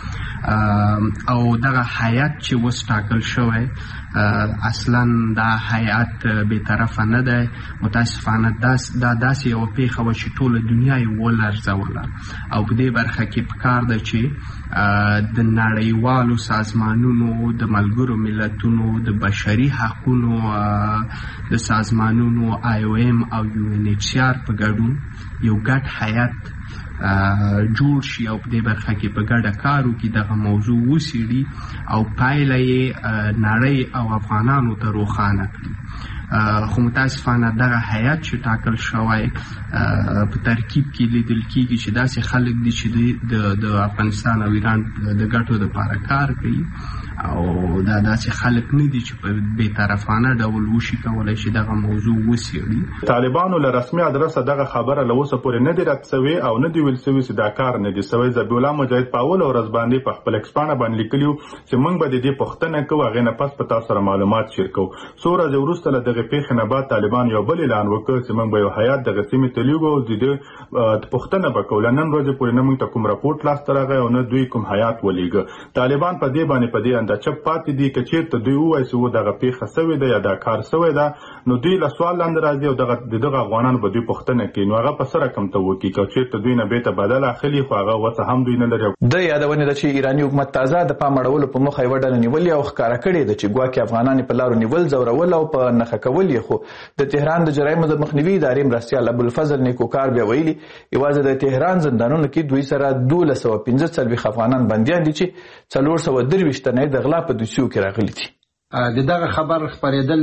او دغه هیئت چې اوس ټاکل شوی اصلا دا هیئت بېطرفه نه دی. متاسفانه دا داسې یوه پیښه وه چې ټوله دنیا یې ولرزوله او په دې برخه کې پکار ده چې د نړیوالو سازمانونو، د ملګرو ملتونو، د بشري حقونو د سازمانونو آی او ایم او یو ان ایچ سی آر په ګډون یو ګډ هیئت جوړ شي او په دې برخه کې په ګډه کار وکړي، دغه موضوع وڅېړي او پایله یې نړۍ او افغانانو ته روښانه کړي. خو متاسفانه دغه هیئت چې ټاکل شوی په ترکیب کې لیدل کېږي چې داسې خلک دي چې د افغانستان او ایران د ګټو دپاره کار کوي او دا داسې خلک نه دي چې په بېطرفانه ډول وشي کولی چې دغه موضوع وڅېړي.
طالبانو له رسمي ادرسه دغه خبره له اوسه پورې نه دي رد سوې او نه دي ویل سوي چې دا کار نه دي سوی. ذبیح الله مجاهد په اوله ورځ باندې په خپل ایکسپانه باندې لیکلي وو چې موږ به د دې پوښتنه کوو، هغې نه پس په تاسو سره معلومات شیر کوو. څو ورځې وروسته له دغې پیښې نه بعد طالبان یو بل اعلان وکړ چې موږ به یو هیات دغه سیمې ته لیږو او د دې پوښتنه به کوو. له نن ورځې پورې نه موږ ته کوم راپورټ لاسته راغی او نه دوی کوم هیات ولیږه. طالبان په دې باندې په دې انداچپ پاتې دي که چېرته دوی ووایي چې و دغه پیښه سوې ده یا دا کار سوی ده نو دوی له سوال لاندې راځي او دغه د دغه افغانانو به دوی پوښتنه کوي، نو هغه په څه رقم ته وکړي. که چېرته دوی نه بېرته بدل اخلي خو هغه وڅه هم دوی نه لري.
د یادونې ده چې ایراني حکومت تازه د پام اړولو په موخه یوه ډله نیولې او ښکاره کړې ده چې ګواکې افغانان په لارو نیول، ځورول او په نښه کول یې. خو د تهران د جرایمو د مخنیوي ادارې مرستیال ابوالفضل نیکوکار بیا ویلي یوازې د تهران زندانونو کې دوی سره دولس سوه پنځه څلوېښت افغانان بندیان دي چې څلور سوه درویشت تنه د غلا په دوسیو کې راغلي دي.
د دغه خبر خپرېدل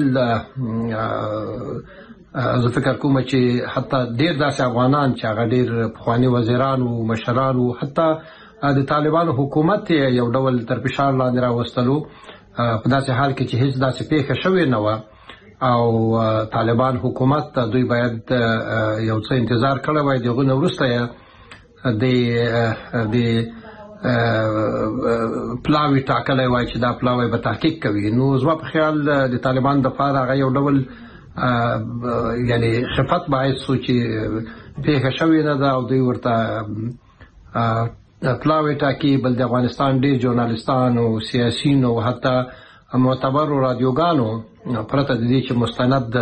زه فکر کوم چې حتی ډېر داسې افغانان چې هغه ډېر پخواني وزیران او مشران او حتی د طالبانو حکومت یو ډول تر فشار لاندې راوستلو په داسې حال کې چې هیڅ داسې پیښه شوې نه وه او طالبان حکومت دوی باید یو څه انتظار کړی وای. د هغو نه وروسته یې د پلاوی ټاکلی وای چې دا پلاوی به تحقیق کوي. نو زما په خیال د طالبان دپاره هغه یو ډول یعنی خفت باعث شو چې پیښه شوې نه ده او دوی ورته پلاوی ټاکي. بل د افغانستان ډېر ژورنالستان او سیاسین او حتی معتبرو رادیوګانو پرته د دې چې مستند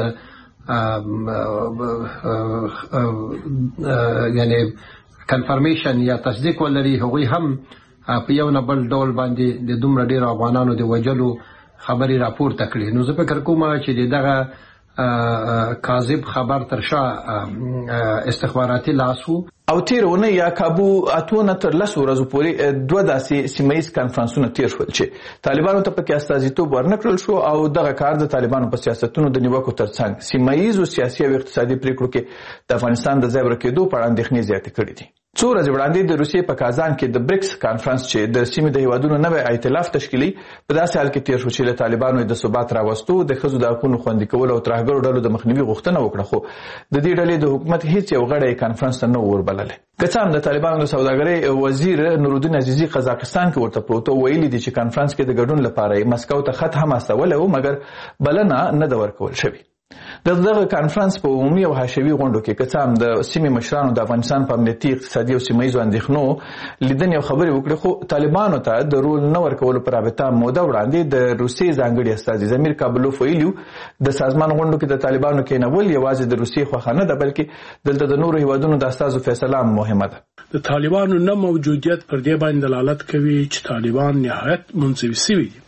یعنی کنفرمیشن یا تصدیق ولري، هغوی هم په یو نه بل ډول باندې د دومره ډېرو افغانانو د وژلو خبرې راپورته کړي. نو زه فکر کوم چې د دغه کاذب خبر تر شا استخباراتي لاس و.
او تیر ونه یا کابو اتونه تر لسو ورځو پورې دوه داسې سیمهیز کنفرانسونه تیر شول چې طالبانو ته پکې استازیتوب ورنکړل شو او دغه کار د طالبانو په سیاستونو د نیوکو ترڅنګ سیمهیزو سیاسي او اقتصادي پریکړو کې د افغانستان د ځای ورکېدو په اړه اندېښنې زیاتې کړې دي. څو ورځې وړاندې د روسیې په کازان کې د بریکس کانفرنس چې د سیمې د هیوادونو نوی ائتلاف تشکیلي په داسې حال کې تیر شو چې له طالبانو د ثبات راوستو، د ښځو د حقونو خوندي کولو او ترهګرو ډلو د مخنیوي غوښتنه وکړه. خو د دې ډلې د حکومت هیڅ یو غړی کانفرنس ته نه وربللی. که څه هم د طالبانو د سوداګرۍ وزیر نورالدین عزیزي قزاقستان کې ورته پروت ویلي دي چې کانفرنس کې د ګډون لپاره یې مسکو ته خط هم استولی و مګر بلنه نه ده ورکول شوې. دغه کانفرنس په عمومي او حاشوي غونډو کې که څه هم د سیمې مشرانو د افغانستان په امنیتي، اقتصادي او سیمه ییزو اندېښنو لیدنې او خبرې وکړې، خو طالبانو ته د رول نه ورکولو په رابطه موده وړاندې د روسیې ځانګړي استازي زمیر کابلوف ویلي د سازمان غونډو کې د طالبانو کېنول یوازې د روسیې خوښه نه ده بلکې دلته د نورو هیوادونو د استازو فیصله هم مهمه ده.
د طالبانو نه موجودیت پر دې باندې دلالت کوي چې طالبان نهایت منزوي شوي دي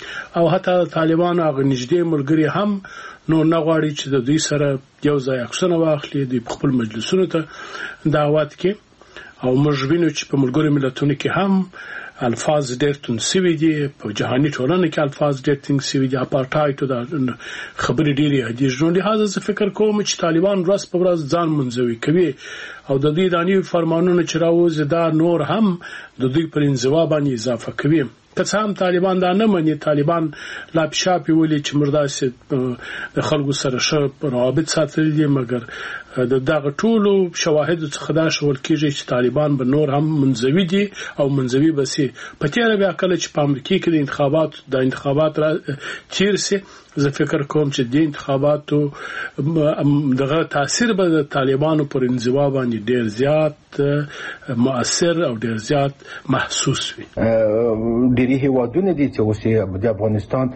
او حتی طالبان هغه نږدې ملګري هم نو نه غواړي چې د دوی سره یو ځای عکسونه واخلي د خپل مجلسونو ته دعوت کې او موږ وینو چې په ملګرو ملتونو کې هم الفاظ ډېر توند سوي دي په جهاني ټولنه کې الفاظ ډېر توند سوي دي اپارټایډ د خبرې ډېرې دي ژوند لحاظ زه فکر کوم چې طالبان ورځ په ورځ ځان منځوي کوي او د دوی دانی فرمانونه چې راوځي دا نور هم د دوی پر انزوا باندې اضافه کوي که څه هم طالبان دا نه مني طالبان لا پښاپي ولي چې مرداسه د خلکو سره ښه روابط ساتل دي مګر د دغه ټولو شواهد څخه دا شول کېږي چې طالبان به نور هم منځوي دي او منځوي بسي په تیر بیا کله چې په امریکا کې د انتخابات د انتخابات را چیر سي زه فکر کوم چې د انتخاباتو دغه تاثیر به د طالبانو پر انزوا باندې ډیر زیات مؤثر او ډیر زیات محسوس وي.
ډیری هیوادونه دي چې اوس د افغانستان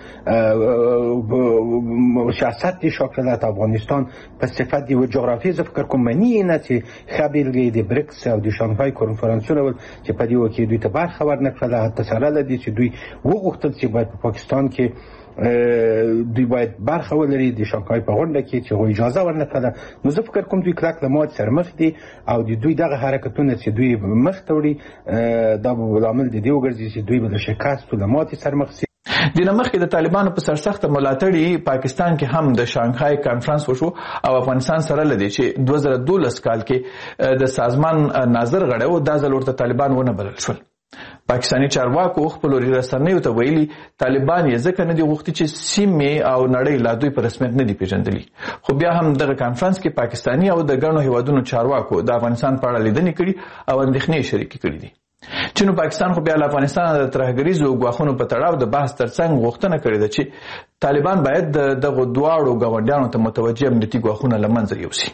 سیاست دي شاکلات افغانستان په صفت دی و جغرافیه زه فکر کوم منی نه چې خبرګي د بریکس او د شانګهای کنفرانسونه ول چې په دې وکي دوی ته برخه ورنکړه حتی سره لدی چې دوی وغوښتل چې باید په پاکستان کې دوی باید برخه ولري د شانګهای په غونډه کې چې غو اجازه ورنکړه نو زه فکر کوم دوی کلک لمات سره مخ دي او د دوی دغه حرکتونه چې دوی مخ ته وړي دا به عامل دي وګرځي چې دوی به شکست او لمات سره مخ سي.
د نمخ د طالبانو په سرسخت ملاتړي پاکستان کې هم د شانګهای کانفرنس وشو او افغانستان سره لدی چې دوه زره دولس کال کې د سازمان ناظر غړو د ځل ورته طالبان ونه بلل شول. پاکستاني چارواکو خپل رسنیو ته ویلي طالبان یې ځکه نه دي غوښتي چې سیمې او نړۍ لا دوی په رسمیت نه دي پیژندلي خو بیا هم دغه کانفرنس کې پاکستاني او د ګڼو هیوادونو چارواکو د افغانستان په اړه لیدنې کړي او اندېښنې شریکې کړي دي. چین او پاکستان خو بیا له افغانستان د ترهګریزو ګواښونو په تړاو د بحث ترڅنګ غوښتنه کړې ده چې طالبان باید دغه دواړو ګاونډیانو ته متوجه امنیتي ګواښونه له منځه یوسي.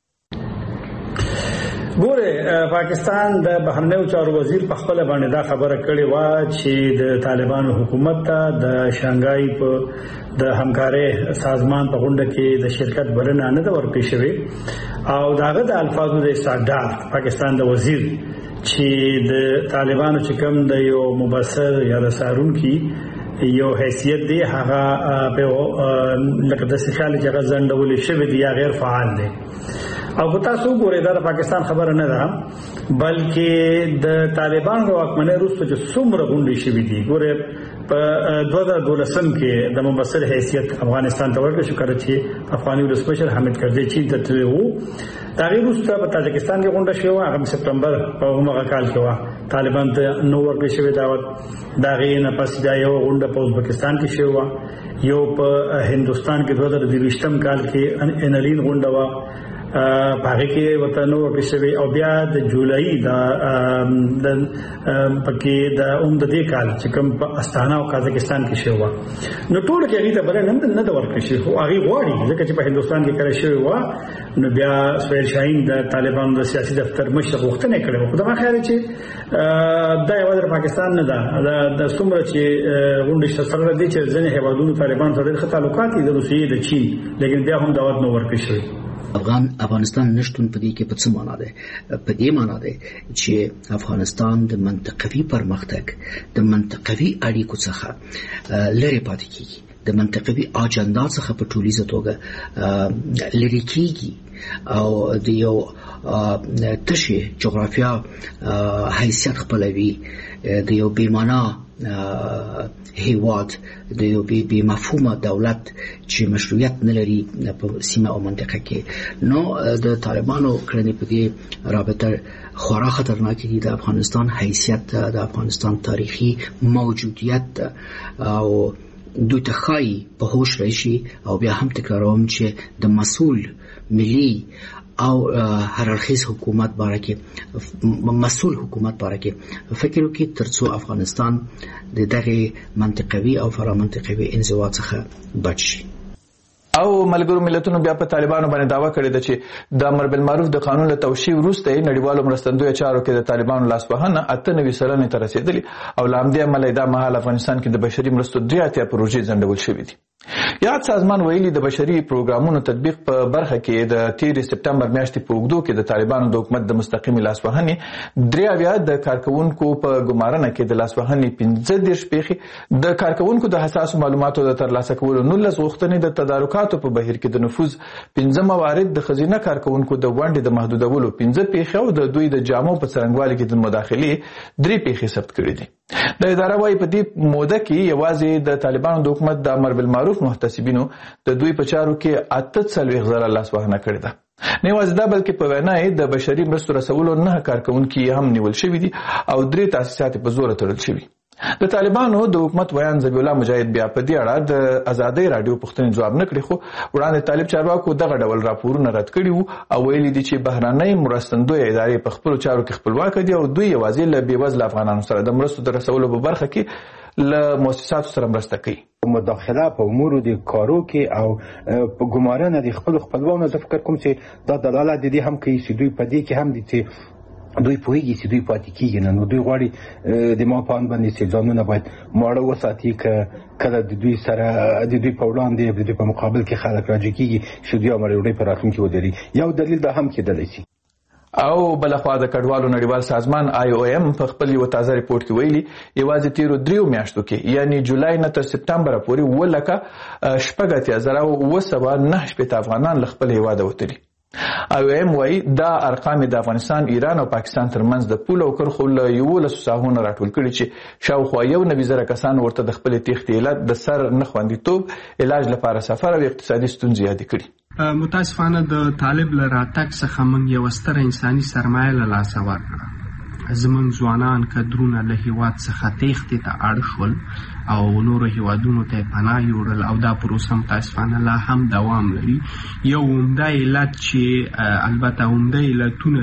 ګوره پاکستان د بهرنیو چارو وزیر په خپل باندې دا خبره کړې و چې د طالبانو حکومت ته د شانګهای په د همکارۍ سازمان په غونډه کې د شرکت بلنه نه ورکړې شوې او داغه د الفاظو د استعداد پاکستان د وزیر چې د طالبانو چې کوم د یو مبصر یا د سارونکي یو حیثیت دی هغه په لکه د سخال چې غزنډول شوی دی یا غیر فعال دی او که تاسو ګورئ دا د پاکستان خبره نه ده بلکې د طالبانو واکمنۍ وروسته چې څومره غونډې شوې دي ګورئ په دوه زره دولسم کې د مبصر حیثیت افغانستان ته ورکړل شو کله چې افغاني ولسمشر حامد کرزي چین ته تللی وو د هغې وروسته په تاجکستان کې غونډه شوې وه هغه سپتمبر په همغه کال کې وه طالبان ته نو ورکړل شوی دعوت د هغې نه پس بیا یوه غونډه په ازبکستان کې شوې وه یو په هندوستان کې دوه زره دویشتم کال کې انلین غونډه وه پاره کې وته نو ورکړل او بیا د جولای د د پکې د عمد دې کال چې کوم په استانا او قزاقستان کې شوی و نو ټول کې هغه ته بل نه نه ورکړل شي خو هغه غواړي ځکه چې په هندستان کې کړی شوی و نو بیا سویل شاهین د طالبانو د سیاسي دفتر مشر غوښتنه کړې خو دا خیال چې دا یو د پاکستان نه ده د څومره چې غونډه سره دي چې ځنې هیوادونو طالبان سره د تعلقات دي د روسیې د چین لیکن بیا هم دعوت نو ورکړل شوی.
افغان افغانستان نشټون په دې کې په څه معنا ده په دې معنا ده چې افغانستان د منطقوي پرمختګ د منطقوي اړیکو څخه لري پاتې کیږي د منطقوي اجنډا څخه په ټولیزه توګه لري کیږي او د یو تشي جغرافیا حیثیت خپلوي د یو بیمانا هیواد د یو بی مفهومه دولت چې مشروعیت نه لري په سیمه او منطقه کې نو د طالبانو کړنې په دې رابطه خورا خطرناک دي د افغانستان حیثیت د افغانستان تاریخي موجودیت او دوی ته خای په هوش راشي او بیا هم تکراروم چې د مسؤل ملي او هر اړخیز حکومت باره کې مسؤل حکومت باره کې فکر وکړي ترڅو افغانستان د دغه منطقوي او فرامنطقوي انزوا څخه بچ شي.
او ملګرو ملتونو بیا په طالبانو باندې دعوه کړې ده چې د امر بالمعروف د قانون له توشیح وروسته نړیوالو مرستندویه چارو کې د طالبانو لاسوهنه اته نوي سلنې ته رسېدلي او له همدې امله دا مهال افغانستان کې د بشري مرستو درې اتیا پروژې ځنډول شوې دي. یاد سازمان ویلي د بشري پروګرامونو تطبیق په برخه کې د تیرې سپټمبر میاشتې په اوږدو کې د طالبانو د حکومت د مستقیمې لاسوهنې درې اویا د کارکوونکو په ګمارنه کې د لاسوهنې پنځه دېرش پیښې د کارکوونکو د حساسو معلوماتو د ترلاسه کولو نولس غوښتنې د تدارکاتو په بهیر کې د نفوذ پنځه موارد د ښځینه کارکوونکو د ونډې د محدودولو پنځه پیښې او د دوی د جامو په څرنګوالي کې د مداخلې درې پیښې ثبت کړي دي. د اداره وايي په دې موده کې یوازې د طالبانو د حکومت د امر بالمعروف محتسبینو د دوی په چارو کې اته څلوېښت ځله لاسوهنه کړې ده. نه یوازې دا بلکې په وینا یې د بشري مرستو رسولو نهه کارکوونکي هم نیول شوي دي او درې تاسیسات په زوره تړل شوي. د طالبانو د حکومت ویان ذبیح الله مجاهد بیا په دې اړه د ازادۍ راډیو پوښتنې ځواب نه کړي، خو وړاندې طالب چارواکو دغه ډول راپورونه رد کړي وو او ویلي دي چې بهرنۍ مرستندویه ادارې په خپلو چارو کې خپلواکه دي او دوی یوازې له بېوزله افغانانو سره د مرستو د رسولو په برخه کې له مؤسساتو سره مرسته کوي.
مداخله په امورو د کارو کې او په ګمارنه د خپل خپلوانو زه فکر کوم چې دا دلالت د دې هم کوي چې دوی په دې کې هم دي چې دوی پوهیږي چې دوی پاتې کېږي نه، نو دوی غواړي د ما په اند باندې چې ځانونه باید ماړه وساتي که کله د دوی سره د دوی په وړاندې د دوی په مقابل کې خلک راجع کېږي چې دوی امر په راتلونکي ودري. یو دلیل دا هم کېدلی شي.
او بلخوا د کډوالو نړیوال سازمان آی او ایم په خپل یو تازه ریپورت کې ویلي یوازې تیرو دریو میاشتو کې یعنی جولای نه تر سپټمبر پورې اووه لکه شپږ اتیا زره اووه سوه نهه شپېته افغانان له خپل هیواده وتلي. آی او ایم وایي دا ارقام د افغانستان، ایران او پاکستان ترمنځ د پولو او کرښو له یولسو ساحونو راټول کړي چې شاوخوا یو نوي زره کسان ورته د خپلې تېښتې علت د سر نه خوندیتوب، علاج لپاره سفر او اقتصادي ستونزې یادې کړي.
متاسفانه د طالب له راتګ څخه موږ یوه ستره انساني سرمایه له لاسه ورکړه. زموږ ځوانان کدرونه له هیواد څخه تېښتې ته اړ شول او نورو هیوادونو ته یې پناه یوړل او دا پروسه متاسفانه لا هم دوام لري. یو عمده علت چې البته عمده علتونه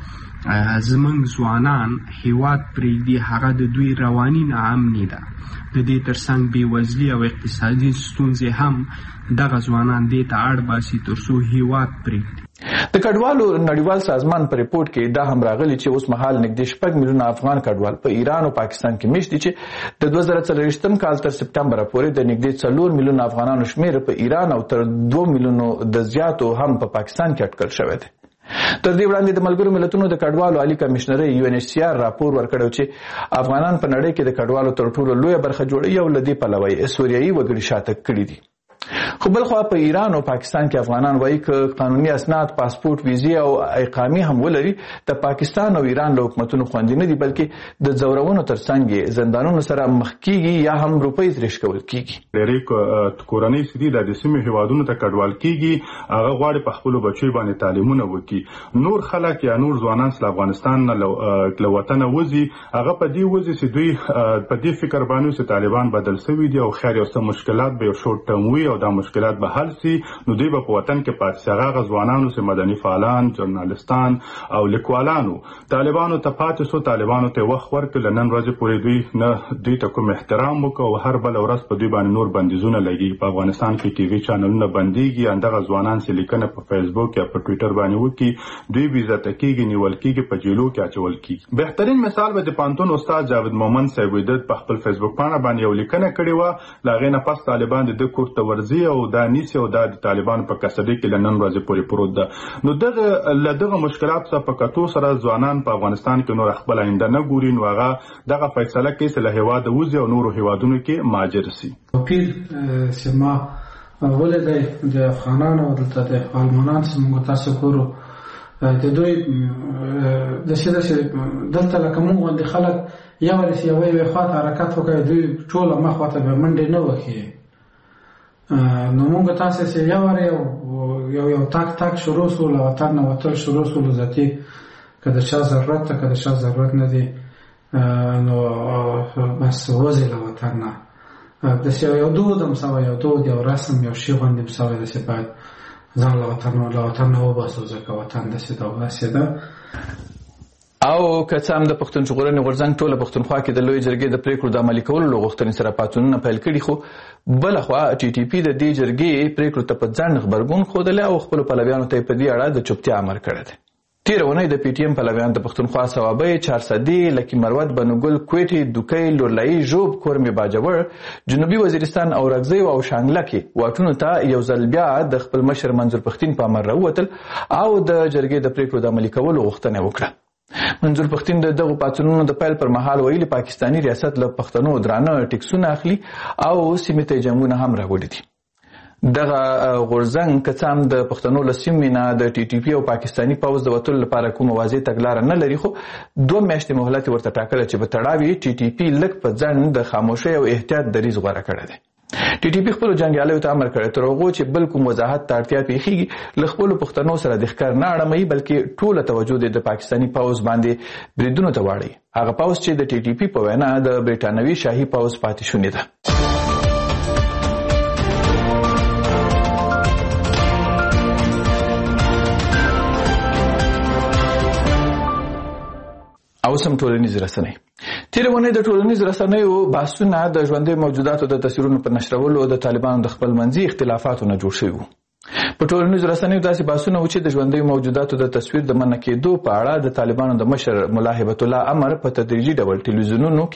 چې زموږ ځوانان هیواد پرېږدي هغه د دوی رواني ناامني ده. د دې ترڅنګ بېوزلي او اقتصادي ستونزې هم دغه ځوانان دې ته اړ باسي تر څو هیواد پرېږدي.
د کډوالو نړیوال سازمان په ریپورت کې دا هم راغلی چې اوس مهال نږدې شپږ میلیونه افغان کډوال په ایران او پاکستان کې مېشت دي چې د دوه زره څلرویشتم کال تر سپټمبر پورې د نږدې څلور میلیونه افغانانو شمېر په ایران او تر دوه میلیونو د زیاتو هم په پاکستان کې اټکل شوی دی. تر دې وړاندې د ملګرو ملتونو د کډوالو عالی کمشنرۍ یو ان ایچ سی آر راپور ورکړی چې افغانان په نړۍ کې د کډوالو تر ټولو لویه برخه جوړوي او له دې پلوه یې سوریایي وګړي شاته کړي دي. خو بلخوا په ایران او پاکستان کې افغانان وایي که قانوني اسناد، پاسپورت، ویزې او اقامې هم ولري د پاکستان او ایران له حکومتونو خوندي نه دي بلکې د ځورونو ترڅنګ یې زندانونو سره مخ کېږي یا هم روپۍ ترې شکول کېږي.
ډېرې کورنۍ چې دي د سیمې هیوادونو ته کډوال کېږي هغه غواړي په خپلو بچیو باندې تعلیمونه وکړي. نور خلک یا نور ځوانان چې افغانستان نه له وطنه وځي هغه په دې وځي چې دوی په دې فکر باندې چې طالبان بدل شوي دي او خیر یو څه مشکلات به یو شورت ټرم وي او دا مشکلات به حل سي، نو دوی به په وطن کې پاتې شي. هغه ځوانانو چې مدني فعالان، ژورنالستان او لیکوالانو طالبانو ته پاتې شو، طالبانو ته وخت ورکړ، نن ورځې پورې دوی نه دوی ته کوم احترام وکړ او هر بل ورځ په دوی باندې نور بندیزونه لګي. په افغانستان کې ټي وي چینلونه بنديږي، اندغه ځوانان چې لیکنه په فیسبوک یا په ټویټر باندې وکړي دوی بې عزته کېږي، نیول کېږي، په جیلو کې اچول کېږي. بهترین مثال به د پانتون استاد جاوید مومند صاحب د په خپل فیسبوک باندې باندې یو لیکنه کړې و، لا غینه پس طالبان د کور ته ورځي او دا نیسي او دا د طالبان په کسټډي کې لنن ورځې پورې پروت ده. نو دغه لدغه مشکلات څخه په کتو سره ځوانان په افغانستان کې نور خپل آینده نه ګوري، نو هغه دغه فیصله کوي چې له هیواد وځي او نورو هیوادونو کې مهاجر شي.
پیر سما ولې د افغانانو او د المانان څخه تاسو کورو د دوی د څه د دلته لکه موږ د خلک یو ورس یو وی خواته حرکت وکړي دوی ټول ما خواته به منډې نه وکړي. نو موږ تاسو سره یو ور یو یو تاک تاک شروع سو له وطن نه وتل شروع سو ذاتي کله چې ضرورت ته کله چې ضرورت نه دي نو بس وځي له وطن نه د څه یو دود هم سوا یو دود یو رسم یو شی باندې سوا د څه بعد ځان له وطن له وطن نه وباسو ځکه وطن د څه دا واسه ده.
او که څه هم د پښتون ژغورنې غورځنګ ټوله پښتونخوا کې د لوی جرګې د پریکړو د عملي کولو غوښتنې سره پاڅونونه پیل کړي، خو بلخوا ټي ټي پي د دې جرګې پریکړو ته په ځان غبرګون ښودلی او خپلو پلویانو ته یې په دې اړه د چوپتیا امر کړی دی. تیره اونۍ د پی ټی ایم پلویان د پښتونخوا صوابۍ چارسدي لکي مروت بنوګل کوټي دوکۍ لورلایي ژوب کورمې باجوړ جنوبي وزیرستان او رګزی او شانګله کې واټونو ته یو ځل بیا د خپل مشر منظور پښتین په امر راووتل او د جرګې د پریکړو د عملي کولو غوښتنه وکړه. منظور پښتین د دغو پاڅونونو د پیل پر مهال ویلي پاکستاني ریاست له پښتنو درانه ټیکسونه اخلي او سیمې ته جنګونه هم راوړي دي. دغه غورځنګ که څه هم د پښتنو له سیمې نه د ټي ټي پي او پاکستاني پوځ د وتلو لپاره کومه واضح تګلاره نه لري، خو دوه میاشتې مهلت ورته ټاکلی چې په تړاو ټي ټي پي لږ په ځنډ د خاموشۍ او احتیاط دریځ غوره کړی دی. ټي ټي پي خپلو جنګیالیو ته امر کړی تر هغو چې بل کوم وضاحت ته اړتیا پیښیږي له خپلو پښتنو سره د ښکار نه اړموي، بلکې ټوله توجه د پاکستاني پوځ باندې بریدونو ته واړوي، هغه پوځ چې د ټي ټي پي په وینا د برټانوي شاهي پوځ پاتې شونې ده. او سم ټولنیز رسنۍ. تیره اونۍ د ټولنیز رسنیو بحثونه د ژوندیو موجوداتو د تصویرونو په نشرولو د طالبانو د خپل منځي اختلافاتو نه جوړ شوي وو. په ټولنیزو رسنیو داسې بحثونه و چې د ژوندیو موجوداتو د تصویر د منع کېدو په اړه د طالبانو د مشر ملا هیبت الله امر په تدریجي ډول ټلویزیونونو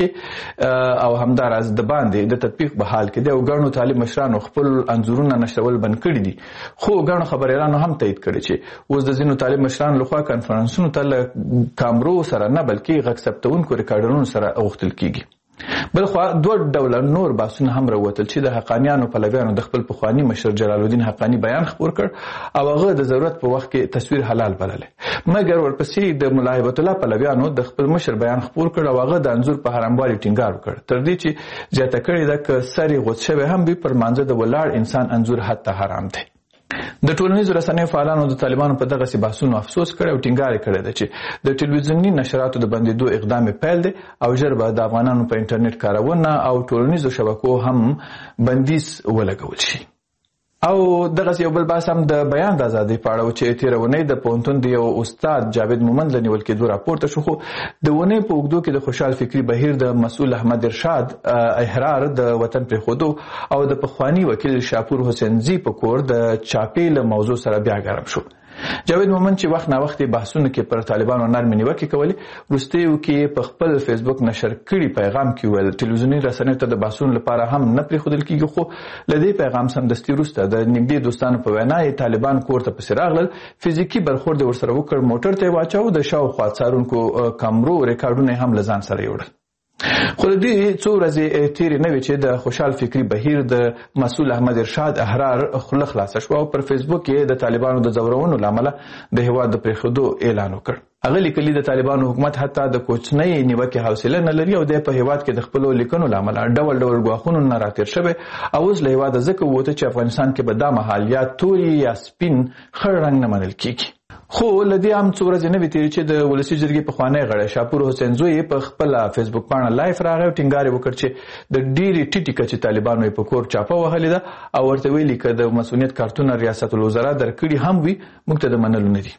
کې او همداراز د باندې د تطبیق په حال کې دی او ګڼو طالب مشرانو خپل انځورونه نشرول بند کړي دي، خو ګڼو خبریالانو هم تایید کړي چې اوس د ځینو طالب مشرانو لخوا کنفرانسونو ته له کامرو سره نه بلکې غږ ثبتونکو ریکارډرونو سره غوښتل کیږي. بلخوا دوه ډوله نور بحثونه هم راووتل چې د حقانیانو پلویانو د خپل پخواني مشر جلال الدین حقانی بیان خپور کړ او هغه د ضرورت په وخت کې تصویر حلال بللی، مګر ورپسې د ملا هیبت الله پلویانو د خپل مشر بیان خپور کړ او هغه د انځور په حراموالي ټینګار وکړ، تر دې چې زیاته کړې ده که سر یې غوڅ شوی هم وي پر مانځه د ولاړ انسان انځور حتی حرام دی. د ټولنیزو رسنیو فعالانو د طالبانو په دغسې بحثونو افسوس کړی او ټینګار یې کړی ده چې د ټلویزیوني نشراتو د بندېدو اقدام یې پیل دی او ژر به د افغانانو په انټرنیټ کارونه او ټولنیزو شبکو هم بندیز ولګول شي. او دغسې یو بل بحث هم د بیان د ازادۍ په اړه و چې تېره اونۍ د پوهنتون د یو استاد جاوید مومند له نیول کېدو راپورته شو، خو د اونۍ په اوږدو کې د خوشحال فکري بهیر د مسؤل احمد ارشاد احرار د وطن پرېښودو او د پخواني وکیل شاپور حسینزي په کور د چاپې له موضوع سره بیا ګرم شو. جاوید مومند چې وخت نا وخت بحثونه کې پر طالبانو نرمې نیوکې کولې، وروستیو کې په خپل فیسبوک نشر کړي پیغام کې ویل ټلویزیوني رسنیو ته د بحثونو لپاره هم نه پرېښودل کېږي، خو له دې پیغام سمدستي وروسته د نږدې دوستانو په وینا یې طالبان کور ته پسې راغلل، فزیکي برخورد یې ورسره وکړ، موټر ته یې واچاوه، د شاوخوا څارونکو کامرو ریکارډونه یې هم له ځان سره یوړل. خو د دې څو ورځې تېرې نه وې چې د خوشحال فکري بهیر د مسؤل احمد ارشاد احرار خوله خلاصه شوه او پر فیسبوک یې د طالبانو د ځورونو له امله د هېواد د پرېښودو اعلان وکړ. هغه لیکلي د طالبانو حکومت حتی د کوچنۍ نیوکې حوصله نه لري او دی په هېواد کې د خپلو لیکنو له امله ډول ډول ګواښونو نه راتېر شوی او اوس له هېواده ځکه ووته چې افغانستان کې به دا مهال یا توري یا سپین خړ رنګ نه منل کېږي. خو له دې هم څو ورځې نه وې تېرې چې د ولسي جرګې پخوانی غړی شاپور حسینزوی په خپله فیسبوک پاڼه لایف راغی او ټینګار یې وکړ چې د ډېرې ټیټې کچې طالبانو یې په کور چاپه وهلې ده او ورته ویلي که د مسؤلیت کارتونه ریاست الوزرا درکړي هم وي موږ ته د منلو نه دي.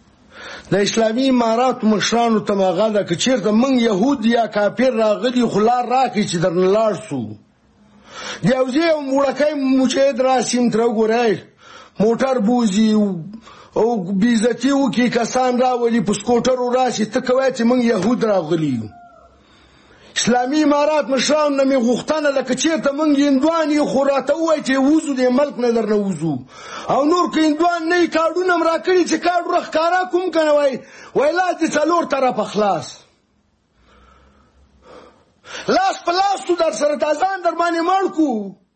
د اسلامي اماراتو مشرانو ته مغه ده که چېرته موږ یهود یا کافر راغلي خو لار راکړي چې درنه لاړ سو، د یو ځای یو موړکی مجاهد راسي م تره وګورئ موټر بوځي او بیزتي وکړي، کسان راولي په سکوټرو راشي، ته کوی چې موږ یهود راغلي یو. اسلامي امارات مشرانو نه مې غوښتنه لکه چېرته موږ هندوان یو خو راته ووایي چې وځو دې ملک نه درنه وځو، او نور که هندوان نه یي کارډونه م راکړي چې کارډ راښکاره کوم که نه وایي وایي لاس دې څلور طرفه خلاص، لاس په لاس تو در سره تازان در باندې مړ کو.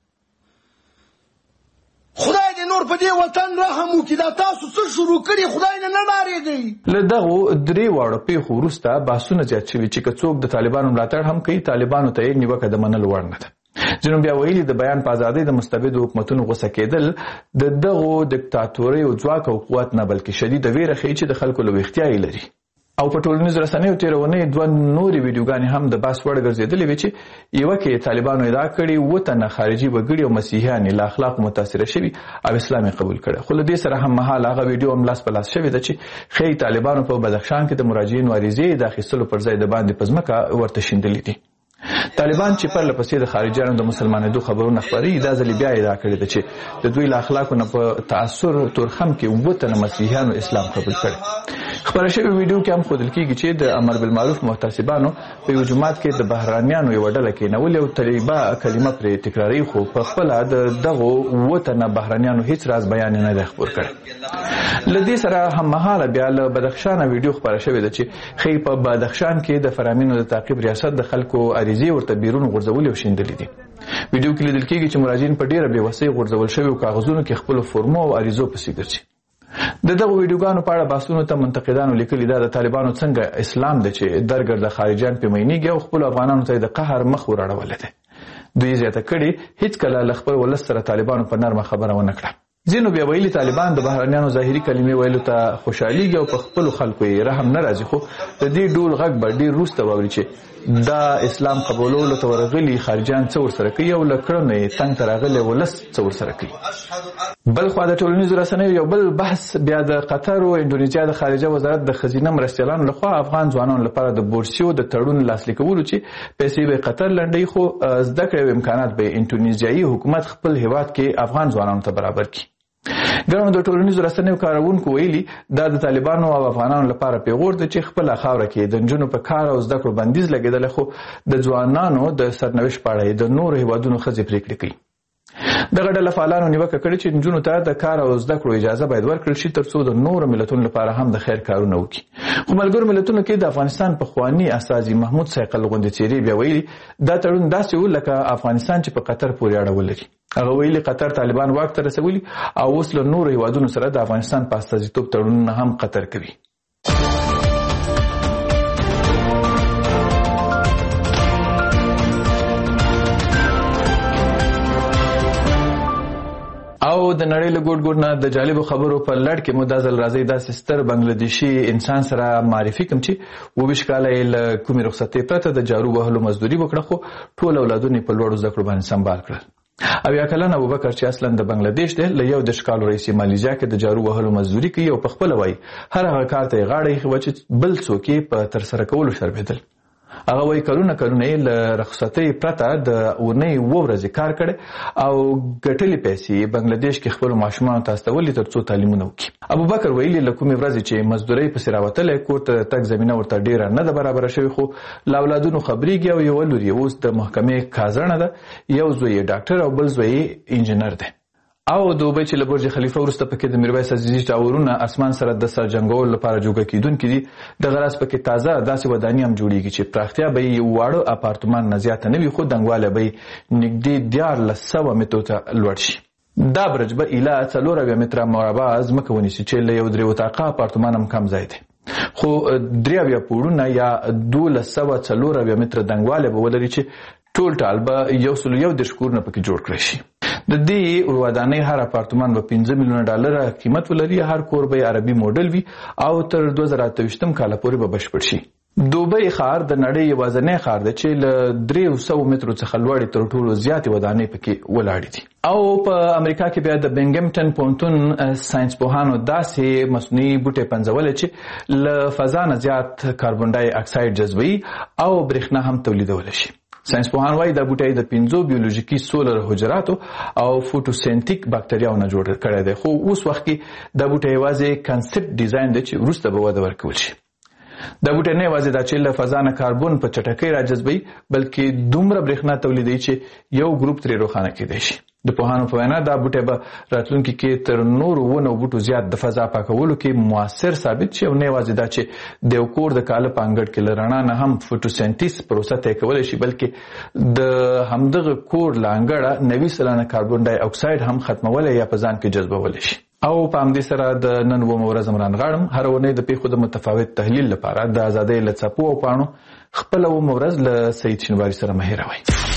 خدای دې نور په دې وطن رحم وکړي، دا تاسو څه شروع کړي خدای نه نه ډارېږئ.
له دغو درې واړو پیښو وروسته بحثونه زیات شوي چې که څوک د طالبانو ملاتړ هم کوي طالبانو ته یې نیوکه د منلو وړ نه ده. ځینو بیا ویلي د بیان په ازادۍ د مستبدو حکومتونو غوسه کېدل د دغو دیکتاتوریو ځواک او قوت نه بلکې شدیده ویره ښیي چې د خلکو له ویښتیا یې لري. او په ټولنیزو رسنیو تېره اونۍ دوه نورې ویډیوګانې هم د بحث وړ ګرځېدلې وې چې یوه کې طالبانو ادعا کړې اووه تنه خارجي وګړي او مسیحیان له اخلاقو متاثره شوي او اسلام یې قبول کړی، خو له دې سره هم مهال هغه ویډیو هم لاس په لاس شوې ده چې ښایي طالبانو په بدخشان کې د مراجعینو عریضې د اخیستلو پر ځای د باندې په ځمکه ورته شیندلي دي. طالبان چې پرله پسې د خارجیانو د مسلمانېدو خبرونه خپروي دا ځلې بیا ادعا کړې ده چې د دوی له اخلاقو نه په تاثر تورخم کې اووه تنه مسیحیانو اسلام قبول کړی. خبره شوی ویډیو کې هم ښودل کېږي چې د امر بالمعروف محتسبانو په یو جماعت کې د بهرانیانو یوه ډله کېنولې او طیبه کلمه پرې تکراروي، خو په خپله د دغو اووه تنه بهرانیانو هیڅ راز بیان نه دی خپور کړی. له دې سره هممهاله بیا له بدخشانه ویډیو خپره شوې ده چې ښایي په بدخشان کې د فرامینو د تعقیب ریاست د خلکو عریضې ورته بیرون غورځولې او شیندلې دي. ویډیو کې لیدل کېږي چې مراجعین په ډېره بېوسۍ غورځول شویو کاغذونو کې خپلو فورمو او عریضو پسې ګرځي. د دغو ویډیوګانو په اړه بحثونو ته منتقدانو لیکلي دا د طالبانو څنګه اسلام دی چې درګرده خارجیان پې مینېږي او خپلو افغانانو ته یې د قهر مخ ور اړولی دی. دوی زیاته کړې هېڅکله له خپل ولس سره طالبانو په نرمه خبره ونه کړه. ځینو بیا ویلي طالبان د بهرنیانو ظاهري کلمې ویلو ته خوشحالېږي او په خپلو خلکو یې رحم نه راځي، خو د دې ډول غږ به ډېر وروسته واوري چې دا اسلام قبولولو ته ورغلي خارجیان څه ورسره کوي او له کړنو یې تنګ ته راغلی ولس څه ورسره کوي. بل خوا د ټولنیزو رسنیو یو بل بحث بیا د قطر او انډونیزیا د خارجه وزارت د ښځینه مرستیالانو لخوا افغان ځوانانو لپاره د بورسیو د تړون لاسلیک کولو چې پیسې به قطر لنډوي، خو زده کړې او امکانات به انډونیزیایي حکومت خپل هیواد کې افغان ځوانانو ته برابر کړي. ګڼو د ټولنیزو رسنیو کارونکو ویلي دا د طالبانو او افغانانو لپاره پیغور دی چې خپله خاوره کې د نجونو په کار او زده کړو بندیز لګېدلی، خو د ځوانانو د سرنوشت په اړه یې د نورو هیوادونو ښځې پرېکړې کوي. دغه ډله فعالانو نیوکه کړې چې نجونو ته د کار او زده کړو اجازه باید ورکړل شي ترڅو د نورو ملتونو لپاره هم د خیر کارونه وکړي. خو ملګرو ملتونو کې د افغانستان پخواني استازي محمود صیقل غوندې څېرې بیا ویلي دا تړون داسې و لکه افغانستان چې په قطر پورې اړه ولري. هغه ویلي قطر طالبان واک ته رسولي او اوس له نورو هیوادونو سره د افغانستان په استازیتوب تړونونه هم قطر کوي. او د نړۍ له ګوټ ګوټ نه د جالبو خبرو په لړ کې مو دا ځل راځي داسې ستر بنګلادیشي انسان سره معرفي کوم چې اوویشت کاله یې له کومې رخصتۍ پرته د جارو وهلو مزدوري وکړه، خو ټول اولادونه یې په لوړو زده کړو باندې سمبال کړل. اویا کلن ابوبکر چې اصلا د بنگلاديش دی له یو دېرش کالو رئیس مالیزیا کې د جارو وهلو مزدوري کوي او په خپله وایي هر هغه کار ته یې غاړه ایښې وه چې بل څوک یې په ترسره کولو شرمېدل. هغه وایي کلونه کلونه یې له رخصتۍ پرته د اونۍ اووه ورځې کار کړی او ګټلې پیسې بنګلاديش کې خپلو ماشومانو ته استولي تر څو تعلیمونه وکړي. ابوبکر ویلي له کومې ورځې چې مزدورۍ پسې راوتلی کور ته تګ زمینه ورته ډېره نه ده برابره شوې، خو له اولادونو خبرېږي او یوه لور یې اوس د محکمې کازرنه ده، یو زوی یې ډاکټر او بل زوی یې انجینر دی. او دوبۍ چې له برج خلیفه وروسته پکې د میرویس عزیزي ټاورونه اسمان سره د سر جنګولو لپاره جوګه کېدونکي دي. دغه راز پکې تازه داسې ودانۍ هم جوړیږي چې پراختیا به یې واړه اپارتمان نه زیاته نه وي، خو دنګوالی به یې نږدې دیارلس سوه مترو ته لوړ شي. دا برج به ایله څلور اویا متره مربع ځمکه ونیسي چې له یو درې وطاقه اپارتمان هم کم ځای دی، خو درې اویا پوړونه یا دولس سوه څلور اویا متره دنګوالی به ولري چې ټول ټال به یو سلو یو دېرش کورونه پکې جوړ کړی شي. د دې ودانۍ هر اپارتمان به پنځه میلیونه ډالره قیمت ولري، هر کور به عربي موډل وي او تر دوه زره اته ویشتم کاله پورې به بشپړ شي. دوبۍ ښار د نړۍ یوازینی ښار دی چې له دریو سوو مترو څخه لوړې تر ټولو زیاتې ودانۍ پکې ولاړې دي. او په امریکا کې بیا د بینګمټن پوهنتون ساینس پوهانو داسې مصنوعي بوټی پنځولی چې له فضا نه زیات کاربن ډای اکساید جذبوي او برېښنا هم تولیدولی شي. ساینس پوهان وایي دا بوټی د پنځو بیولوژیکي سولر حجراتو او فوټوسینتیک باکتریاو نه جوړ کړی دی، خو اوس وخت کې دا بوټی یوازې کنسپټ ډیزاین دی چې وروسته به وده ورکول شي. دا بوټی نه یوازې دا چې له فضا نه کاربن په چټکۍ راجذبوي بلکې دومره برېښنا تولیدوي چې یو ګروپ ترې روښانه کېدی شي. د پوهانو په وینا دا بوټی به راتلونکي کې تر نورو ونو بوټو زیات د فضا پاکولو کې موثر ثابت شي، او نه یوازې دا چې د یو کور د کاله په انګړ کې له رڼا نه هم فوټوسینتیز پروسه طی کولی شي، بلکې د همدغه کور له انګړه نوي سلنه کاربن ډای اکساید هم ختمولی یا په ځان کې جذبولی شي. او په همدې سره د نن اوومه ورځ هم رانغاړم. هره اونۍ د پیښو د متفاوت تحلیل لپاره د ازادۍ له څپو او پاڼو خپله اوومه ورځ له سعید شینواري سره مه هېروئ.